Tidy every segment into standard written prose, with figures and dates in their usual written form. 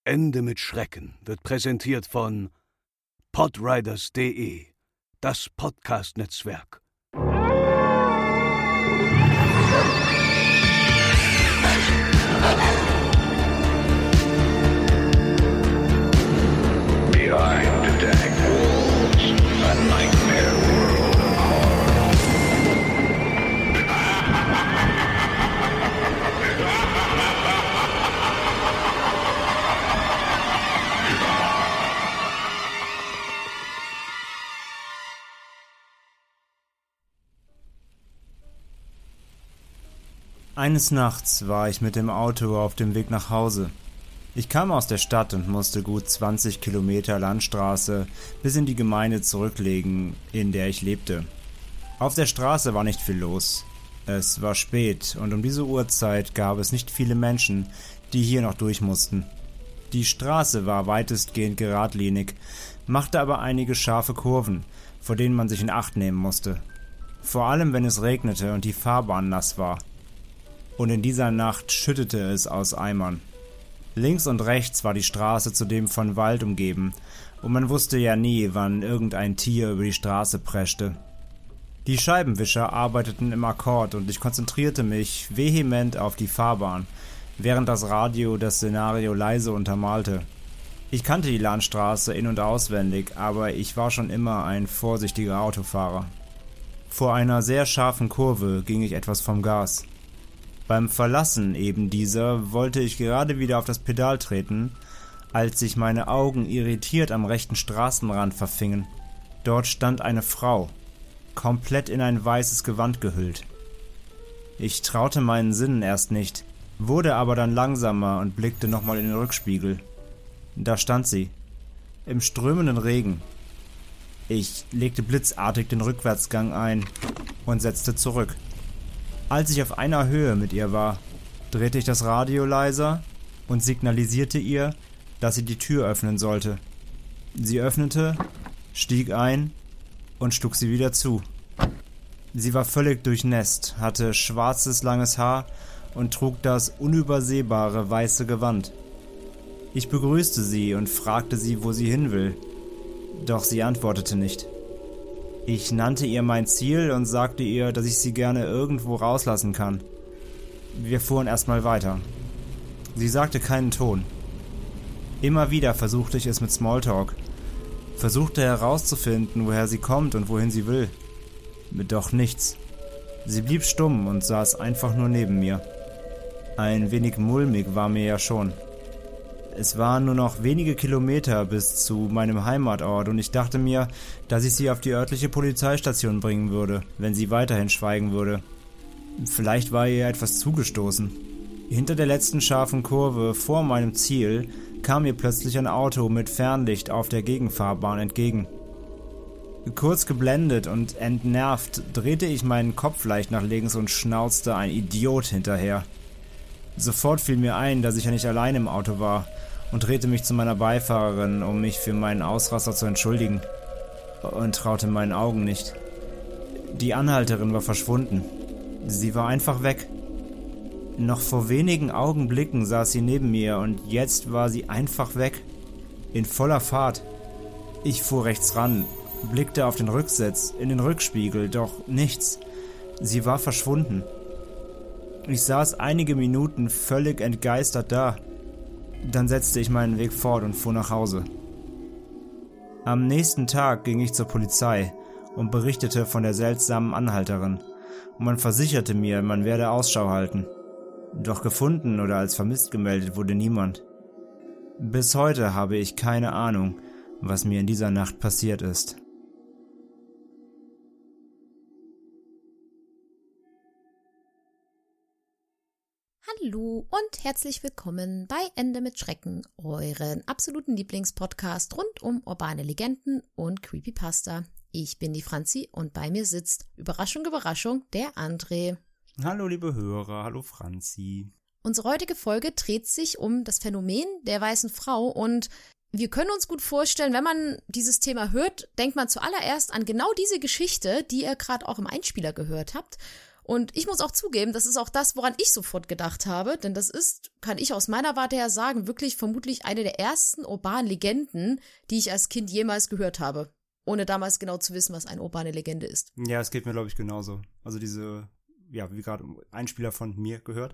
Ende mit Schrecken wird präsentiert von podriders.de, das Podcast-Netzwerk. Behind the dank walls, a nightmare world of horror. Eines Nachts war ich mit dem Auto auf dem Weg nach Hause. Ich kam aus der Stadt und musste gut 20 Kilometer Landstraße bis in die Gemeinde zurücklegen, in der ich lebte. Auf der Straße war nicht viel los. Es war spät und um diese Uhrzeit gab es nicht viele Menschen, die hier noch durch mussten. Die Straße war weitestgehend geradlinig, machte aber einige scharfe Kurven, vor denen man sich in Acht nehmen musste. Vor allem, wenn es regnete und die Fahrbahn nass war. Und in dieser Nacht schüttete es aus Eimern. Links und rechts war die Straße zudem von Wald umgeben, und man wusste ja nie, wann irgendein Tier über die Straße preschte. Die Scheibenwischer arbeiteten im Akkord und ich konzentrierte mich vehement auf die Fahrbahn, während das Radio das Szenario leise untermalte. Ich kannte die Landstraße in- und auswendig, aber ich war schon immer ein vorsichtiger Autofahrer. Vor einer sehr scharfen Kurve ging ich etwas vom Gas. Beim Verlassen eben dieser wollte ich gerade wieder auf das Pedal treten, als sich meine Augen irritiert am rechten Straßenrand verfingen. Dort stand eine Frau, komplett in ein weißes Gewand gehüllt. Ich traute meinen Sinnen erst nicht, wurde aber dann langsamer und blickte nochmal in den Rückspiegel. Da stand sie, im strömenden Regen. Ich legte blitzartig den Rückwärtsgang ein und setzte zurück. Als ich auf einer Höhe mit ihr war, drehte ich das Radio leiser und signalisierte ihr, dass sie die Tür öffnen sollte. Sie öffnete, stieg ein und schlug sie wieder zu. Sie war völlig durchnässt, hatte schwarzes langes Haar und trug das unübersehbare weiße Gewand. Ich begrüßte sie und fragte sie, wo sie hin will, doch sie antwortete nicht. Ich nannte ihr mein Ziel und sagte ihr, dass ich sie gerne irgendwo rauslassen kann. Wir fuhren erstmal weiter. Sie sagte keinen Ton. Immer wieder versuchte ich es mit Smalltalk. Versuchte herauszufinden, woher sie kommt und wohin sie will. Doch nichts. Sie blieb stumm und saß einfach nur neben mir. Ein wenig mulmig war mir ja schon. Es waren nur noch wenige Kilometer bis zu meinem Heimatort und ich dachte mir, dass ich sie auf die örtliche Polizeistation bringen würde, wenn sie weiterhin schweigen würde. Vielleicht war ihr etwas zugestoßen. Hinter der letzten scharfen Kurve vor meinem Ziel kam mir plötzlich ein Auto mit Fernlicht auf der Gegenfahrbahn entgegen. Kurz geblendet und entnervt drehte ich meinen Kopf leicht nach links und schnauzte ein Idiot hinterher. Sofort fiel mir ein, dass ich ja nicht allein im Auto war und drehte mich zu meiner Beifahrerin, um mich für meinen Ausraster zu entschuldigen. Und traute meinen Augen nicht. Die Anhalterin war verschwunden. Sie war einfach weg. Noch vor wenigen Augenblicken saß sie neben mir und jetzt war sie einfach weg. In voller Fahrt. Ich fuhr rechts ran, blickte auf den Rücksitz, in den Rückspiegel, doch nichts. Sie war verschwunden. Ich saß einige Minuten völlig entgeistert da. Dann setzte ich meinen Weg fort und fuhr nach Hause. Am nächsten Tag ging ich zur Polizei und berichtete von der seltsamen Anhalterin. Und man versicherte mir, man werde Ausschau halten. Doch gefunden oder als vermisst gemeldet wurde niemand. Bis heute habe ich keine Ahnung, was mir in dieser Nacht passiert ist. Hallo und herzlich willkommen bei Ende mit Schrecken, euren absoluten Lieblingspodcast rund um urbane Legenden und Creepypasta. Ich bin die Franzi und bei mir sitzt, Überraschung, Überraschung, der André. Hallo liebe Hörer, hallo Franzi. Unsere heutige Folge dreht sich um das Phänomen der weißen Frau und wir können uns gut vorstellen, wenn man dieses Thema hört, denkt man zuallererst an genau diese Geschichte, die ihr gerade auch im Einspieler gehört habt. Und ich muss auch zugeben, das ist auch das, woran ich sofort gedacht habe, denn das ist, kann ich aus meiner Warte her sagen, wirklich vermutlich eine der ersten urbanen Legenden, die ich als Kind jemals gehört habe, ohne damals genau zu wissen, was eine urbane Legende ist. Ja, es geht mir, glaube ich, genauso. Also diese, ja, wie gerade Einspieler von mir gehört,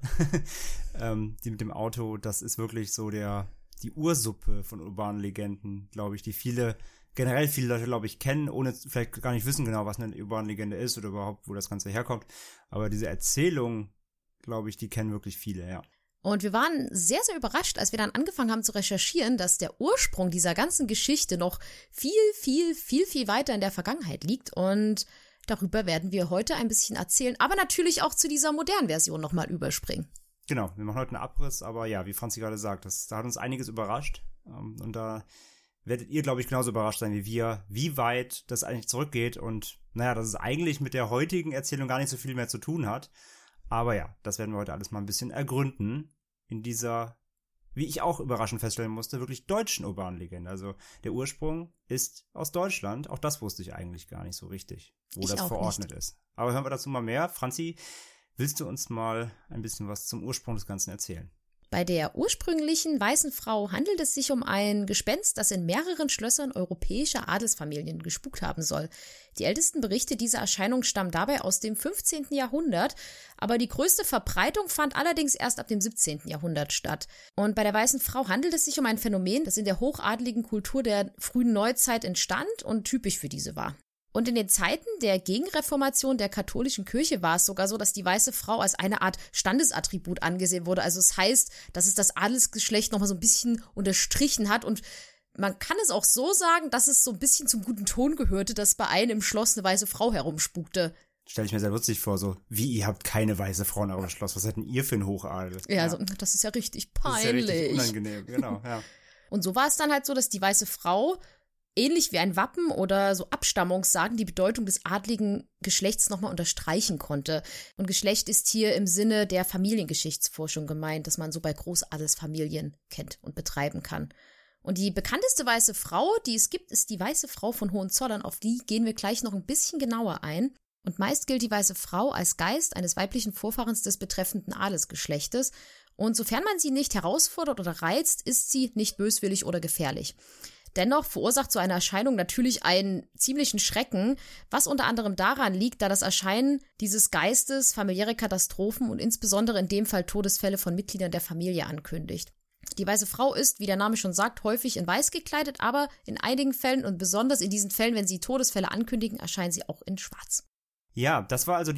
die mit dem Auto, das ist wirklich so die Ursuppe von urbanen Legenden, glaube ich, die generell viele Leute, glaube ich, kennen, ohne vielleicht gar nicht wissen genau, was eine urbane Legende ist oder überhaupt, wo das Ganze herkommt. Aber diese Erzählung, glaube ich, die kennen wirklich viele, ja. Und wir waren sehr, sehr überrascht, als wir dann angefangen haben zu recherchieren, dass der Ursprung dieser ganzen Geschichte noch viel, viel, viel, viel weiter in der Vergangenheit liegt. Und darüber werden wir heute ein bisschen erzählen, aber natürlich auch zu dieser modernen Version nochmal überspringen. Genau, wir machen heute einen Abriss, aber ja, wie Franzi gerade sagt, da hat uns einiges überrascht. Und da werdet ihr, glaube ich, genauso überrascht sein wie wir, wie weit das eigentlich zurückgeht und naja, dass es eigentlich mit der heutigen Erzählung gar nicht so viel mehr zu tun hat. Aber ja, das werden wir heute alles mal ein bisschen ergründen in dieser, wie ich auch überraschend feststellen musste, wirklich deutschen urbanen Legende. Also der Ursprung ist aus Deutschland, auch das wusste ich eigentlich gar nicht so richtig, wo das verordnet ist. Aber hören wir dazu mal mehr. Franzi, willst du uns mal ein bisschen was zum Ursprung des Ganzen erzählen? Bei der ursprünglichen weißen Frau handelt es sich um ein Gespenst, das in mehreren Schlössern europäischer Adelsfamilien gespukt haben soll. Die ältesten Berichte dieser Erscheinung stammen dabei aus dem 15. Jahrhundert, aber die größte Verbreitung fand allerdings erst ab dem 17. Jahrhundert statt. Und bei der weißen Frau handelt es sich um ein Phänomen, das in der hochadeligen Kultur der frühen Neuzeit entstand und typisch für diese war. Und in den Zeiten der Gegenreformation der katholischen Kirche war es sogar so, dass die weiße Frau als eine Art Standesattribut angesehen wurde. Also es heißt, dass es das Adelsgeschlecht nochmal so ein bisschen unterstrichen hat. Und man kann es auch so sagen, dass es so ein bisschen zum guten Ton gehörte, dass bei einem im Schloss eine weiße Frau herumspukte. Stelle ich mir sehr lustig vor, so, wie, ihr habt keine weiße Frau in eurem Schloss, was hätten ihr für einen Hochadel? Ja, also, das ist ja richtig peinlich. Das ist ja richtig unangenehm, genau, ja. Und so war es dann halt so, dass die weiße Frau ähnlich wie ein Wappen oder so Abstammungssagen die Bedeutung des adligen Geschlechts nochmal unterstreichen konnte. Und Geschlecht ist hier im Sinne der Familiengeschichtsforschung gemeint, dass man so bei Großadelsfamilien kennt und betreiben kann. Und die bekannteste weiße Frau, die es gibt, ist die weiße Frau von Hohenzollern. Auf die gehen wir gleich noch ein bisschen genauer ein. Und meist gilt die weiße Frau als Geist eines weiblichen Vorfahrens des betreffenden Adelsgeschlechtes. Und sofern man sie nicht herausfordert oder reizt, ist sie nicht böswillig oder gefährlich. Dennoch verursacht so eine Erscheinung natürlich einen ziemlichen Schrecken, was unter anderem daran liegt, da das Erscheinen dieses Geistes familiäre Katastrophen und insbesondere in dem Fall Todesfälle von Mitgliedern der Familie ankündigt. Die weiße Frau ist, wie der Name schon sagt, häufig in weiß gekleidet, aber in einigen Fällen und besonders in diesen Fällen, wenn sie Todesfälle ankündigen, erscheinen sie auch in schwarz. Ja, das war also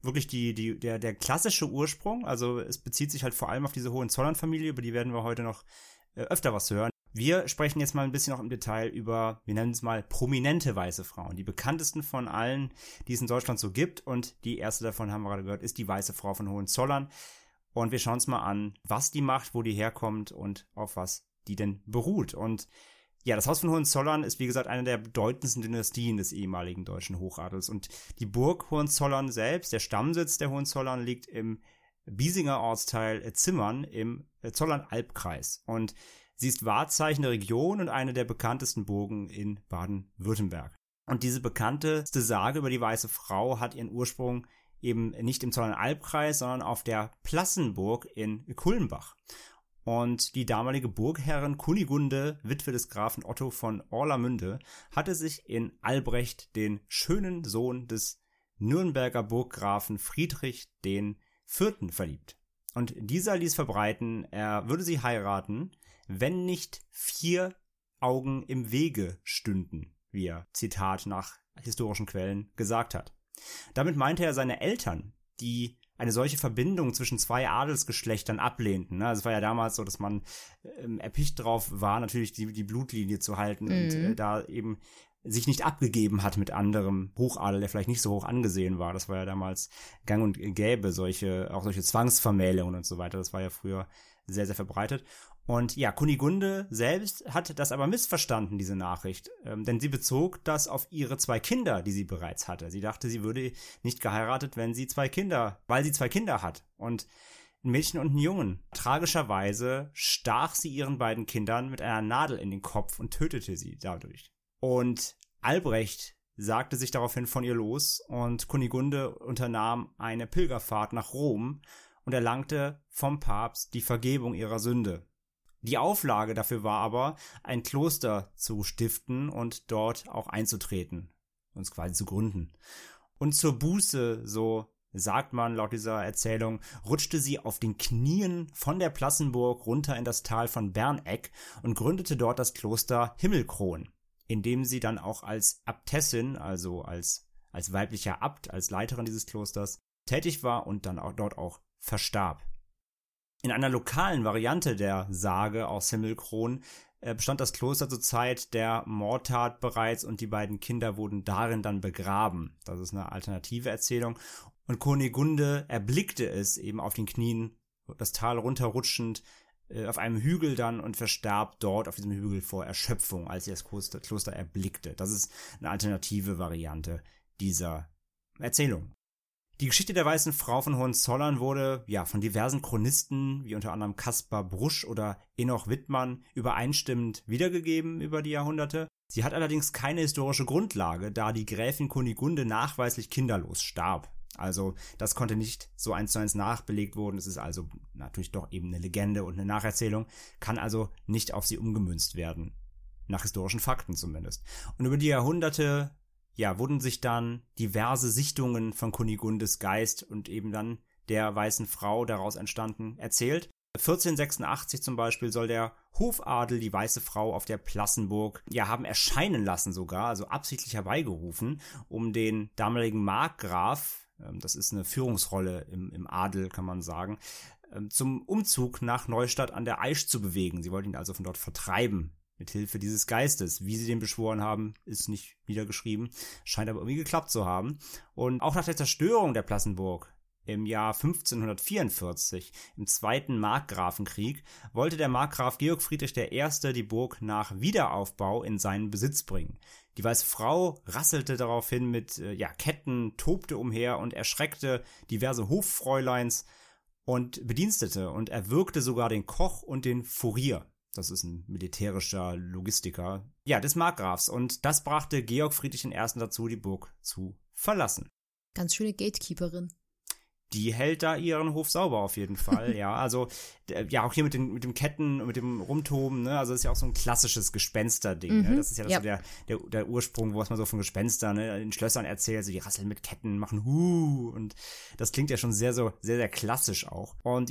der klassische Ursprung. Also es bezieht sich halt vor allem auf diese Hohenzollern-Familie, über die werden wir heute noch öfter was hören. Wir sprechen jetzt mal ein bisschen noch im Detail über, wir nennen es mal, prominente weiße Frauen. Die bekanntesten von allen, die es in Deutschland so gibt. Und die erste davon, haben wir gerade gehört, ist die weiße Frau von Hohenzollern. Und wir schauen uns mal an, was die macht, wo die herkommt und auf was die denn beruht. Und ja, das Haus von Hohenzollern ist, wie gesagt, eine der bedeutendsten Dynastien des ehemaligen deutschen Hochadels. Und die Burg Hohenzollern selbst, der Stammsitz der Hohenzollern, liegt im Biesinger Ortsteil Zimmern im Zollern-Albkreis. Und sie ist Wahrzeichen der Region und eine der bekanntesten Burgen in Baden-Württemberg. Und diese bekannteste Sage über die weiße Frau hat ihren Ursprung eben nicht im Zollern-Albkreis, sondern auf der Plassenburg in Kulmbach. Und die damalige Burgherrin Kunigunde, Witwe des Grafen Otto von Orlamünde, hatte sich in Albrecht, den schönen Sohn des Nürnberger Burggrafen Friedrich IV., verliebt. Und dieser ließ verbreiten, er würde sie heiraten, wenn nicht 4 Augen im Wege stünden, wie er, Zitat nach historischen Quellen, gesagt hat. Damit meinte er seine Eltern, die eine solche Verbindung zwischen 2 Adelsgeschlechtern ablehnten. Also es war ja damals so, dass man erpicht drauf war, natürlich die Blutlinie zu halten und da eben sich nicht abgegeben hat mit anderem Hochadel, der vielleicht nicht so hoch angesehen war. Das war ja damals gang und gäbe, solche Zwangsvermählungen und so weiter. Das war ja früher sehr, sehr verbreitet. Und ja, Kunigunde selbst hat das aber missverstanden, diese Nachricht, denn sie bezog das auf ihre 2 Kinder, die sie bereits hatte. Sie dachte, sie würde nicht geheiratet, weil sie 2 Kinder hat. Und ein Mädchen und ein Jungen. Tragischerweise stach sie ihren beiden Kindern mit einer Nadel in den Kopf und tötete sie dadurch. Und Albrecht, sagte sich daraufhin von ihr los und Kunigunde unternahm eine Pilgerfahrt nach Rom und erlangte vom Papst die Vergebung ihrer Sünde. Die Auflage dafür war aber, ein Kloster zu stiften und dort auch einzutreten, uns quasi zu gründen. Und zur Buße, so sagt man laut dieser Erzählung, rutschte sie auf den Knien von der Plassenburg runter in das Tal von Berneck und gründete dort das Kloster Himmelkron, in dem sie dann auch als Abtessin, also als weiblicher Abt, als Leiterin dieses Klosters, tätig war und dann auch dort auch verstarb. In einer lokalen Variante der Sage aus Himmelkron bestand das Kloster zur Zeit der Mordtat bereits und die beiden Kinder wurden darin dann begraben. Das ist eine alternative Erzählung. Und Kunigunde erblickte es eben auf den Knien, das Tal runterrutschend, auf einem Hügel dann und verstarb dort auf diesem Hügel vor Erschöpfung, als sie das Kloster erblickte. Das ist eine alternative Variante dieser Erzählung. Die Geschichte der Weißen Frau von Hohenzollern wurde von diversen Chronisten, wie unter anderem Kaspar Brusch oder Enoch Wittmann, übereinstimmend wiedergegeben über die Jahrhunderte. Sie hat allerdings keine historische Grundlage, da die Gräfin Kunigunde nachweislich kinderlos starb. Also das konnte nicht so 1:1 nachbelegt worden. Es ist also natürlich doch eben eine Legende und eine Nacherzählung, kann also nicht auf sie umgemünzt werden. Nach historischen Fakten zumindest. Und über die Jahrhunderte wurden sich dann diverse Sichtungen von Kunigundes Geist und eben dann der Weißen Frau daraus entstanden erzählt. 1486 zum Beispiel soll der Hofadel die Weiße Frau auf der Plassenburg haben erscheinen lassen sogar, also absichtlich herbeigerufen, um den damaligen Markgraf, das ist eine Führungsrolle im Adel, kann man sagen, zum Umzug nach Neustadt an der Aisch zu bewegen. Sie wollten ihn also von dort vertreiben. Mit Hilfe dieses Geistes. Wie sie den beschworen haben, ist nicht niedergeschrieben, scheint aber irgendwie geklappt zu haben. Und auch nach der Zerstörung der Plassenburg im Jahr 1544, im Zweiten Markgrafenkrieg, wollte der Markgraf Georg Friedrich I. die Burg nach Wiederaufbau in seinen Besitz bringen. Die Weiße Frau rasselte daraufhin mit Ketten, tobte umher und erschreckte diverse Hoffräuleins und Bedienstete und erwürgte sogar den Koch und den Furier. Das ist ein militärischer Logistiker, des Markgrafs. Und das brachte Georg Friedrich I. dazu, die Burg zu verlassen. Ganz schöne Gatekeeperin. Die hält da ihren Hof sauber auf jeden Fall, also auch hier mit dem Ketten und mit dem Rumtoben, ne, also das ist ja auch so ein klassisches Gespensterding, ne? Das ist ja so der Ursprung, was man so von Gespenstern, ne, in Schlössern erzählt, so die rasseln mit Ketten, machen und das klingt ja schon sehr, sehr klassisch auch. Und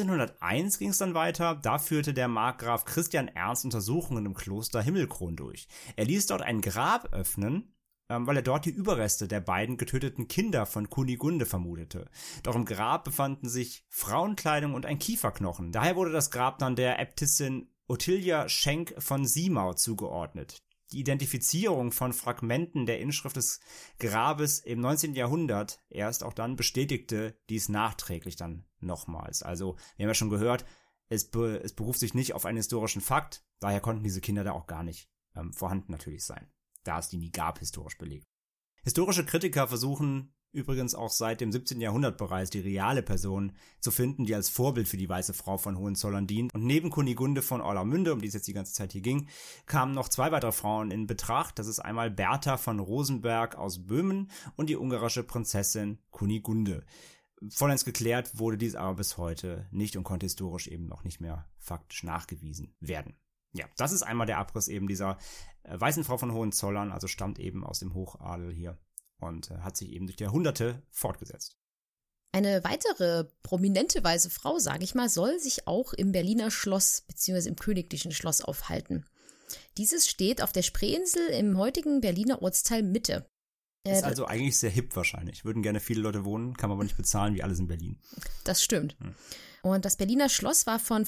1701 ging es dann weiter, da führte der Markgraf Christian Ernst Untersuchungen im Kloster Himmelkron durch. Er ließ dort ein Grab öffnen, weil er dort die Überreste der beiden getöteten Kinder von Kunigunde vermutete. Doch im Grab befanden sich Frauenkleidung und ein Kieferknochen. Daher wurde das Grab dann der Äbtissin Ottilia Schenk von Siemau zugeordnet. Die Identifizierung von Fragmenten der Inschrift des Grabes im 19. Jahrhundert erst auch dann bestätigte dies nachträglich dann nochmals. Also, wir haben ja schon gehört, es beruft sich nicht auf einen historischen Fakt, daher konnten diese Kinder da auch gar nicht vorhanden natürlich sein, da es die nie gab, historisch belegt. Historische Kritiker versuchen übrigens auch seit dem 17. Jahrhundert bereits die reale Person zu finden, die als Vorbild für die Weiße Frau von Hohenzollern dient. Und neben Kunigunde von Orlamünde, um die es jetzt die ganze Zeit hier ging, kamen noch zwei weitere Frauen in Betracht. Das ist einmal Bertha von Rosenberg aus Böhmen und die ungarische Prinzessin Kunigunde. Vollends geklärt wurde dies aber bis heute nicht und konnte historisch eben noch nicht mehr faktisch nachgewiesen werden. Ja, das ist einmal der Abriss eben dieser Weißen Frau von Hohenzollern, also stammt eben aus dem Hochadel hier und hat sich eben durch die Jahrhunderte fortgesetzt. Eine weitere prominente weiße Frau, sage ich mal, soll sich auch im Berliner Schloss bzw. im Königlichen Schloss aufhalten. Dieses steht auf der Spreeinsel im heutigen Berliner Ortsteil Mitte. Ist also eigentlich sehr hip wahrscheinlich. Würden gerne viele Leute wohnen, kann man aber nicht bezahlen, wie alles in Berlin. Das stimmt. Und das Berliner Schloss war von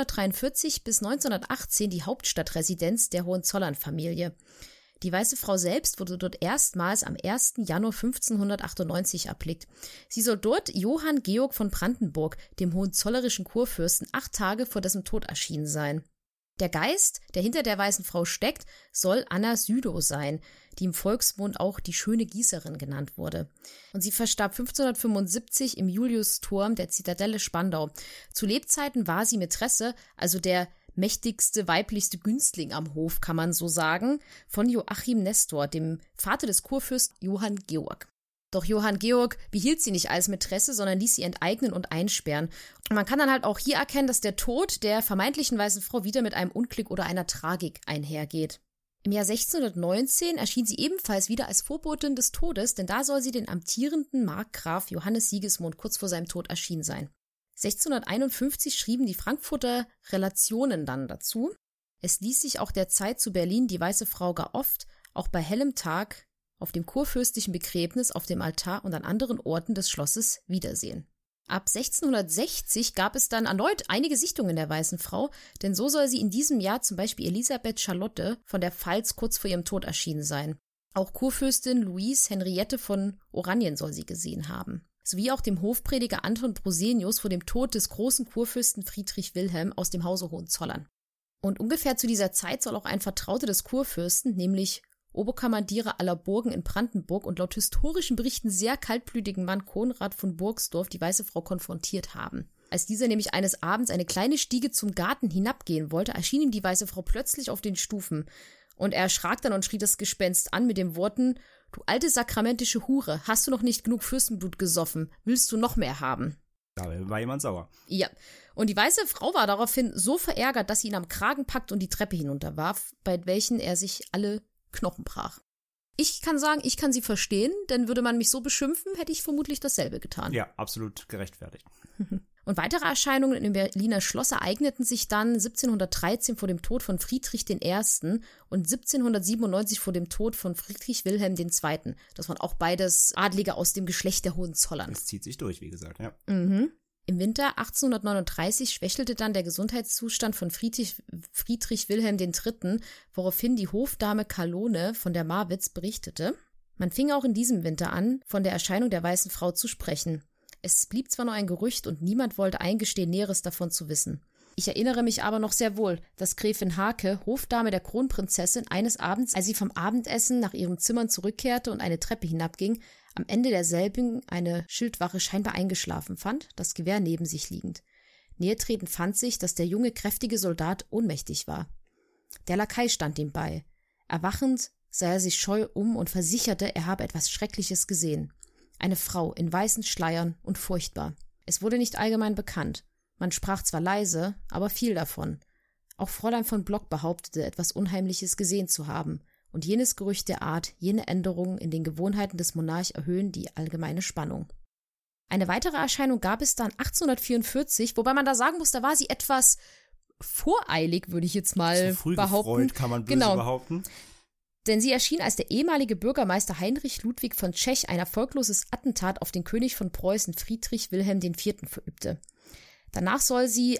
1443 bis 1918 die Hauptstadtresidenz der Hohenzollern-Familie. Die Weiße Frau selbst wurde dort erstmals am 1. Januar 1598 erblickt. Sie soll dort Johann Georg von Brandenburg, dem hohenzollerischen Kurfürsten, 8 Tage vor dessen Tod erschienen sein. Der Geist, der hinter der Weißen Frau steckt, soll Anna Südow sein, die im Volksmund auch die schöne Gießerin genannt wurde. Und sie verstarb 1575 im Juliusturm der Zitadelle Spandau. Zu Lebzeiten war sie Mätresse, also der mächtigste, weiblichste Günstling am Hof, kann man so sagen, von Joachim Nestor, dem Vater des Kurfürsten Johann Georg. Doch Johann Georg behielt sie nicht als Mätresse, sondern ließ sie enteignen und einsperren. Und man kann dann halt auch hier erkennen, dass der Tod der vermeintlichen weißen Frau wieder mit einem Unglück oder einer Tragik einhergeht. Im Jahr 1619 erschien sie ebenfalls wieder als Vorbotin des Todes, denn da soll sie den amtierenden Markgraf Johannes Sigismund kurz vor seinem Tod erschienen sein. 1651 schrieben die Frankfurter Relationen dann dazu. Es ließ sich auch der Zeit zu Berlin die weiße Frau gar oft, auch bei hellem Tag, auf dem kurfürstlichen Begräbnis, auf dem Altar und an anderen Orten des Schlosses wiedersehen. Ab 1660 gab es dann erneut einige Sichtungen der weißen Frau, denn so soll sie in diesem Jahr zum Beispiel Elisabeth Charlotte von der Pfalz kurz vor ihrem Tod erschienen sein. Auch Kurfürstin Louise Henriette von Oranien soll sie gesehen haben. Sowie auch dem Hofprediger Anton Brosenius vor dem Tod des großen Kurfürsten Friedrich Wilhelm aus dem Hause Hohenzollern. Und ungefähr zu dieser Zeit soll auch ein Vertrauter des Kurfürsten, nämlich Oberkommandierer aller Burgen in Brandenburg und laut historischen Berichten sehr kaltblütigen Mann Konrad von Burgsdorf die weiße Frau konfrontiert haben. Als dieser nämlich eines Abends eine kleine Stiege zum Garten hinabgehen wollte, erschien ihm die weiße Frau plötzlich auf den Stufen. Und er erschrak dann und schrie das Gespenst an mit den Worten: »Du alte sakramentische Hure, hast du noch nicht genug Fürstenblut gesoffen? Willst du noch mehr haben?« Da war jemand sauer. Ja, und die weiße Frau war daraufhin so verärgert, dass sie ihn am Kragen packte und die Treppe hinunterwarf, bei welchen er sich alle Knochen brach. Ich kann sagen, ich kann sie verstehen, denn würde man mich so beschimpfen, hätte ich vermutlich dasselbe getan. Ja, absolut gerechtfertigt. Und weitere Erscheinungen im Berliner Schloss ereigneten sich dann 1713 vor dem Tod von Friedrich I. und 1797 vor dem Tod von Friedrich Wilhelm II. Das waren auch beides Adlige aus dem Geschlecht der Hohenzollern. Das zieht sich durch, wie gesagt, ja. Mhm. Im Winter 1839 schwächelte dann der Gesundheitszustand von Friedrich Wilhelm III., woraufhin die Hofdame Kalone von der Marwitz berichtete. Man fing auch in diesem Winter an, von der Erscheinung der weißen Frau zu sprechen. Es blieb zwar nur ein Gerücht und niemand wollte eingestehen, Näheres davon zu wissen. Ich erinnere mich aber noch sehr wohl, dass Gräfin Hake, Hofdame der Kronprinzessin, eines Abends, als sie vom Abendessen nach ihren Zimmern zurückkehrte und eine Treppe hinabging, am Ende derselben eine Schildwache scheinbar eingeschlafen fand, das Gewehr neben sich liegend. Nähertretend fand sich, dass der junge, kräftige Soldat ohnmächtig war. Der Lakai stand ihm bei. Erwachend sah er sich scheu um und versicherte, er habe etwas Schreckliches gesehen. Eine Frau in weißen Schleiern und furchtbar. Es wurde nicht allgemein bekannt. Man sprach zwar leise, aber viel davon. Auch Fräulein von Block behauptete, etwas Unheimliches gesehen zu haben. Und jenes Gerücht der Art, jene Änderungen in den Gewohnheiten des Monarch erhöhen die allgemeine Spannung. Eine weitere Erscheinung gab es dann 1844, wobei man da sagen muss, da war sie etwas voreilig, würde ich jetzt mal zu früh behaupten. Gefreut, kann man böse behaupten. Denn sie erschien, als der ehemalige Bürgermeister Heinrich Ludwig von Tschech ein erfolgloses Attentat auf den König von Preußen Friedrich Wilhelm IV. Verübte. Danach soll sie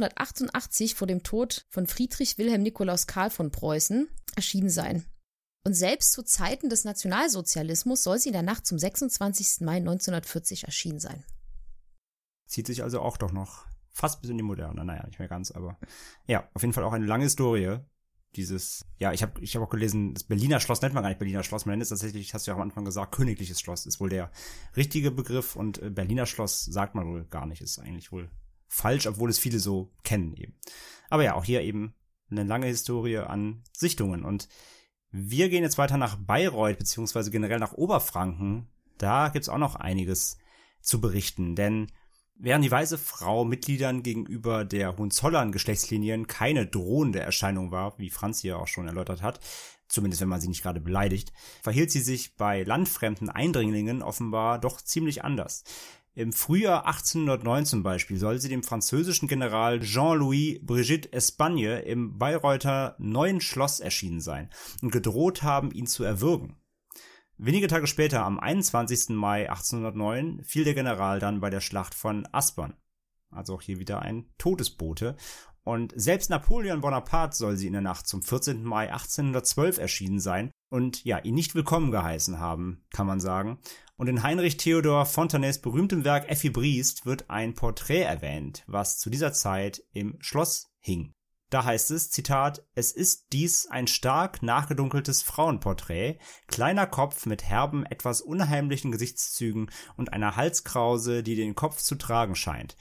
1888 vor dem Tod von Friedrich Wilhelm Nikolaus Karl von Preußen erschienen sein. Und selbst zu Zeiten des Nationalsozialismus soll sie in der Nacht zum 26. Mai 1940 erschienen sein. Zieht sich also auch doch noch fast bis in die Moderne. Naja, nicht mehr ganz, aber ja, auf jeden Fall auch eine lange Historie. Ich habe auch gelesen, das Berliner Schloss nennt man gar nicht Berliner Schloss, man nennt es tatsächlich, hast du ja am Anfang gesagt, Königliches Schloss ist wohl der richtige Begriff und Berliner Schloss sagt man wohl gar nicht, ist eigentlich wohl falsch, obwohl es viele so kennen eben. Aber ja, auch hier eben eine lange Historie an Sichtungen und wir gehen jetzt weiter nach Bayreuth, beziehungsweise generell nach Oberfranken. Da gibt's auch noch einiges zu berichten, denn während die weiße Frau Mitgliedern gegenüber der Hohenzollern-Geschlechtslinien keine drohende Erscheinung war, wie Franz hier auch schon erläutert hat, zumindest wenn man sie nicht gerade beleidigt, verhielt sie sich bei landfremden Eindringlingen offenbar doch ziemlich anders. Im Frühjahr 1809 zum Beispiel soll sie dem französischen General Jean-Louis Brigitte Espagne im Bayreuther Neuen Schloss erschienen sein und gedroht haben, ihn zu erwürgen. Wenige Tage später, am 21. Mai 1809, fiel der General dann bei der Schlacht von Aspern. Also auch hier wieder ein Todesbote. Und selbst Napoleon Bonaparte soll sie in der Nacht zum 14. Mai 1812 erschienen sein und ja, ihn nicht willkommen geheißen haben, kann man sagen. Und in Heinrich Theodor Fontanes berühmtem Werk Effi Briest wird ein Porträt erwähnt, was zu dieser Zeit im Schloss hing. Da heißt es, Zitat, es ist dies ein stark nachgedunkeltes Frauenporträt, kleiner Kopf mit herben, etwas unheimlichen Gesichtszügen und einer Halskrause, die den Kopf zu tragen scheint.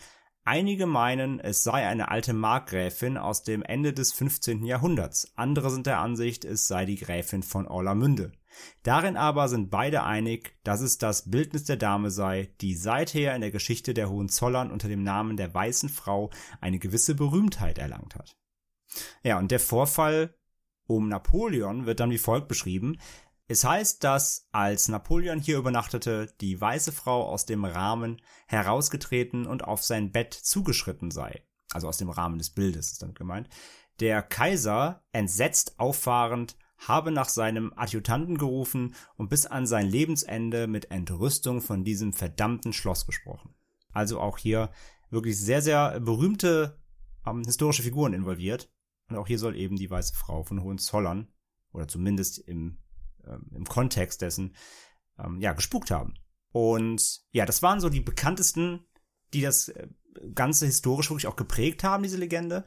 Einige meinen, es sei eine alte Markgräfin aus dem Ende des 15. Jahrhunderts. Andere sind der Ansicht, es sei die Gräfin von Orlamünde. Darin aber sind beide einig, dass es das Bildnis der Dame sei, die seither in der Geschichte der Hohenzollern unter dem Namen der Weißen Frau eine gewisse Berühmtheit erlangt hat. Ja, und der Vorfall um Napoleon wird dann wie folgt beschrieben. Es heißt, dass, als Napoleon hier übernachtete, die Weiße Frau aus dem Rahmen herausgetreten und auf sein Bett zugeschritten sei. Also aus dem Rahmen des Bildes ist damit gemeint. Der Kaiser, entsetzt auffahrend, habe nach seinem Adjutanten gerufen und bis an sein Lebensende mit Entrüstung von diesem verdammten Schloss gesprochen. Also auch hier wirklich sehr, sehr berühmte historische Figuren involviert. Und auch hier soll eben die Weiße Frau von Hohenzollern, oder zumindest im Kontext dessen, gespukt haben. Und ja, das waren so die bekanntesten, die das Ganze historisch wirklich auch geprägt haben, diese Legende.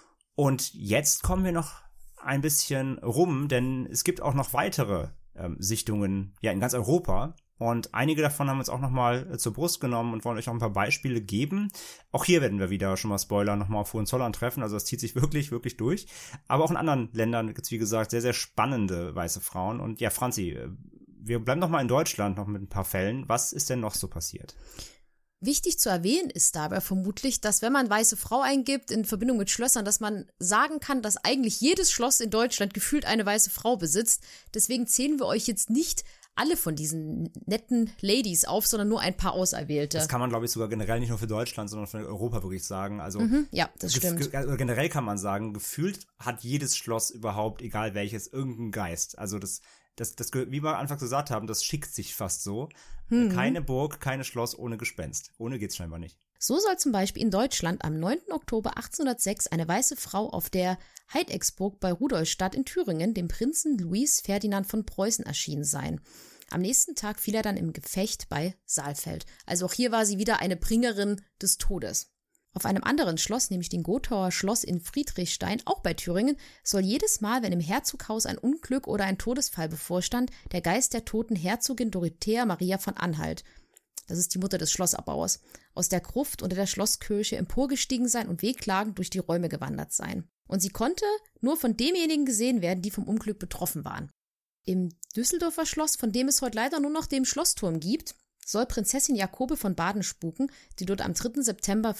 Und jetzt kommen wir noch ein bisschen rum, denn es gibt auch noch weitere Sichtungen in ganz Europa. Und einige davon haben wir uns auch nochmal zur Brust genommen und wollen euch auch ein paar Beispiele geben. Auch hier werden wir wieder, schon mal Spoiler, nochmal auf Hohenzollern treffen. Also das zieht sich wirklich, wirklich durch. Aber auch in anderen Ländern gibt es, wie gesagt, sehr, sehr spannende weiße Frauen. Und ja, Franzi, wir bleiben noch mal in Deutschland noch mit ein paar Fällen. Was ist denn noch so passiert? Wichtig zu erwähnen ist dabei vermutlich, dass wenn man weiße Frau eingibt in Verbindung mit Schlössern, dass man sagen kann, dass eigentlich jedes Schloss in Deutschland gefühlt eine weiße Frau besitzt. Deswegen zählen wir euch jetzt nicht alle von diesen netten Ladies auf, sondern nur ein paar Auserwählte. Das kann man, glaube ich, sogar generell nicht nur für Deutschland, sondern für Europa wirklich sagen. Also ja, das stimmt. Generell kann man sagen, gefühlt hat jedes Schloss überhaupt, egal welches, irgendeinen Geist. Also das, wie wir anfangs gesagt haben, das schickt sich fast so. Keine Burg, keine Schloss ohne Gespenst. Ohne geht's scheinbar nicht. So soll zum Beispiel in Deutschland am 9. Oktober 1806 eine weiße Frau auf der Heidecksburg bei Rudolstadt in Thüringen dem Prinzen Louis Ferdinand von Preußen erschienen sein. Am nächsten Tag fiel er dann im Gefecht bei Saalfeld. Also auch hier war sie wieder eine Bringerin des Todes. Auf einem anderen Schloss, nämlich dem Gothauer Schloss in Friedrichstein, auch bei Thüringen, soll jedes Mal, wenn im Herzoghaus ein Unglück oder ein Todesfall bevorstand, der Geist der toten Herzogin Dorothea Maria von Anhalt, das ist die Mutter des Schlossabbauers, aus der Gruft unter der Schlosskirche emporgestiegen sein und wehklagend durch die Räume gewandert sein. Und sie konnte nur von demjenigen gesehen werden, die vom Unglück betroffen waren. Im Düsseldorfer Schloss, von dem es heute leider nur noch den Schlossturm gibt, soll Prinzessin Jakobe von Baden spuken, die dort am 3. September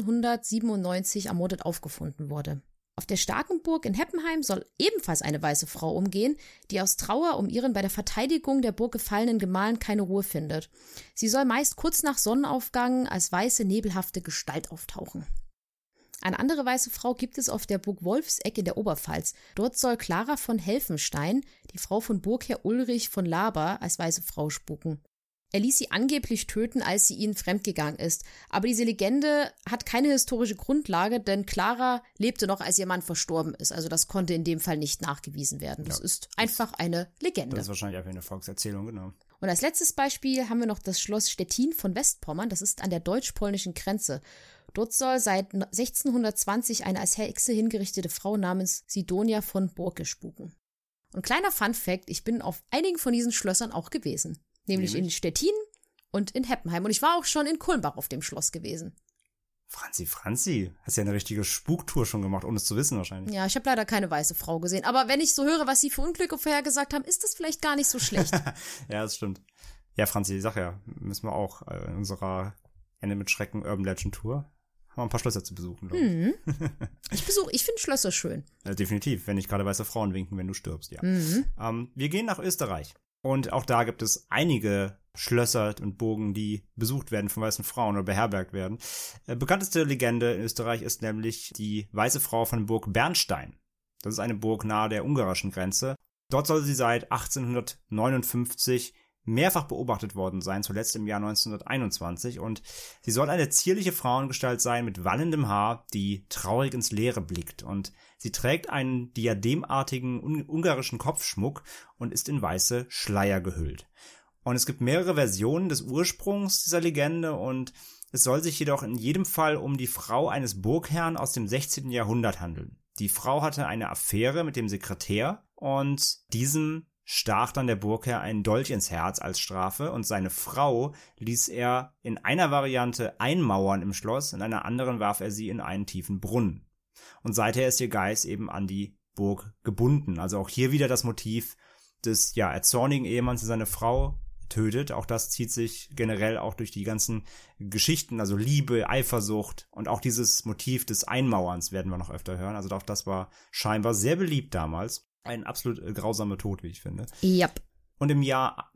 1597 ermordet aufgefunden wurde. Auf der Starkenburg in Heppenheim soll ebenfalls eine weiße Frau umgehen, die aus Trauer um ihren bei der Verteidigung der Burg gefallenen Gemahl keine Ruhe findet. Sie soll meist kurz nach Sonnenaufgang als weiße, nebelhafte Gestalt auftauchen. Eine andere weiße Frau gibt es auf der Burg Wolfseck in der Oberpfalz. Dort soll Clara von Helfenstein, die Frau von Burgherr Ulrich von Laber, als weiße Frau spuken. Er ließ sie angeblich töten, als sie ihnen fremdgegangen ist. Aber diese Legende hat keine historische Grundlage, denn Clara lebte noch, als ihr Mann verstorben ist. Also das konnte in dem Fall nicht nachgewiesen werden. Das ist einfach eine Legende. Das ist wahrscheinlich einfach eine Volkserzählung, genau. Und als letztes Beispiel haben wir noch das Schloss Stettin von Westpommern. Das ist an der deutsch-polnischen Grenze. Dort soll seit 1620 eine als Hexe hingerichtete Frau namens Sidonia von Burke spuken. Und kleiner Funfact, ich bin auf einigen von diesen Schlössern auch gewesen. Nämlich in Stettin und in Heppenheim. Und ich war auch schon in Kulmbach auf dem Schloss gewesen. Franzi, hast ja eine richtige Spuktour schon gemacht, ohne es zu wissen wahrscheinlich. Ja, ich habe leider keine weiße Frau gesehen. Aber wenn ich so höre, was sie für Unglücke vorhergesagt haben, ist das vielleicht gar nicht so schlecht. Ja, das stimmt. Ja, Franzi, ich sag ja, müssen wir auch in unserer Ende mit Schrecken Urban Legend Tour haben wir ein paar Schlösser zu besuchen, glaube ich. Ich finde Schlösser schön. Ja, definitiv, wenn nicht gerade weiße Frauen winken, wenn du stirbst, ja. Wir gehen nach Österreich. Und auch da gibt es einige Schlösser und Burgen, die besucht werden von weißen Frauen oder beherbergt werden. Bekannteste Legende in Österreich ist nämlich die Weiße Frau von Burg Bernstein. Das ist eine Burg nahe der ungarischen Grenze. Dort soll sie seit 1859 mehrfach beobachtet worden sein, zuletzt im Jahr 1921. Und sie soll eine zierliche Frauengestalt sein mit wallendem Haar, die traurig ins Leere blickt. Und sie trägt einen diademartigen ungarischen Kopfschmuck und ist in weiße Schleier gehüllt. Und es gibt mehrere Versionen des Ursprungs dieser Legende und es soll sich jedoch in jedem Fall um die Frau eines Burgherrn aus dem 16. Jahrhundert handeln. Die Frau hatte eine Affäre mit dem Sekretär und diesem stach dann der Burgherr einen Dolch ins Herz als Strafe und seine Frau ließ er in einer Variante einmauern im Schloss, in einer anderen warf er sie in einen tiefen Brunnen. Und seither ist ihr Geist eben an die Burg gebunden. Also auch hier wieder das Motiv des erzornigen Ehemanns, der seine Frau tötet. Auch das zieht sich generell auch durch die ganzen Geschichten, also Liebe, Eifersucht und auch dieses Motiv des Einmauerns werden wir noch öfter hören. Also auch das war scheinbar sehr beliebt damals. Ein absolut grausamer Tod, wie ich finde. Yep. Und im Jahr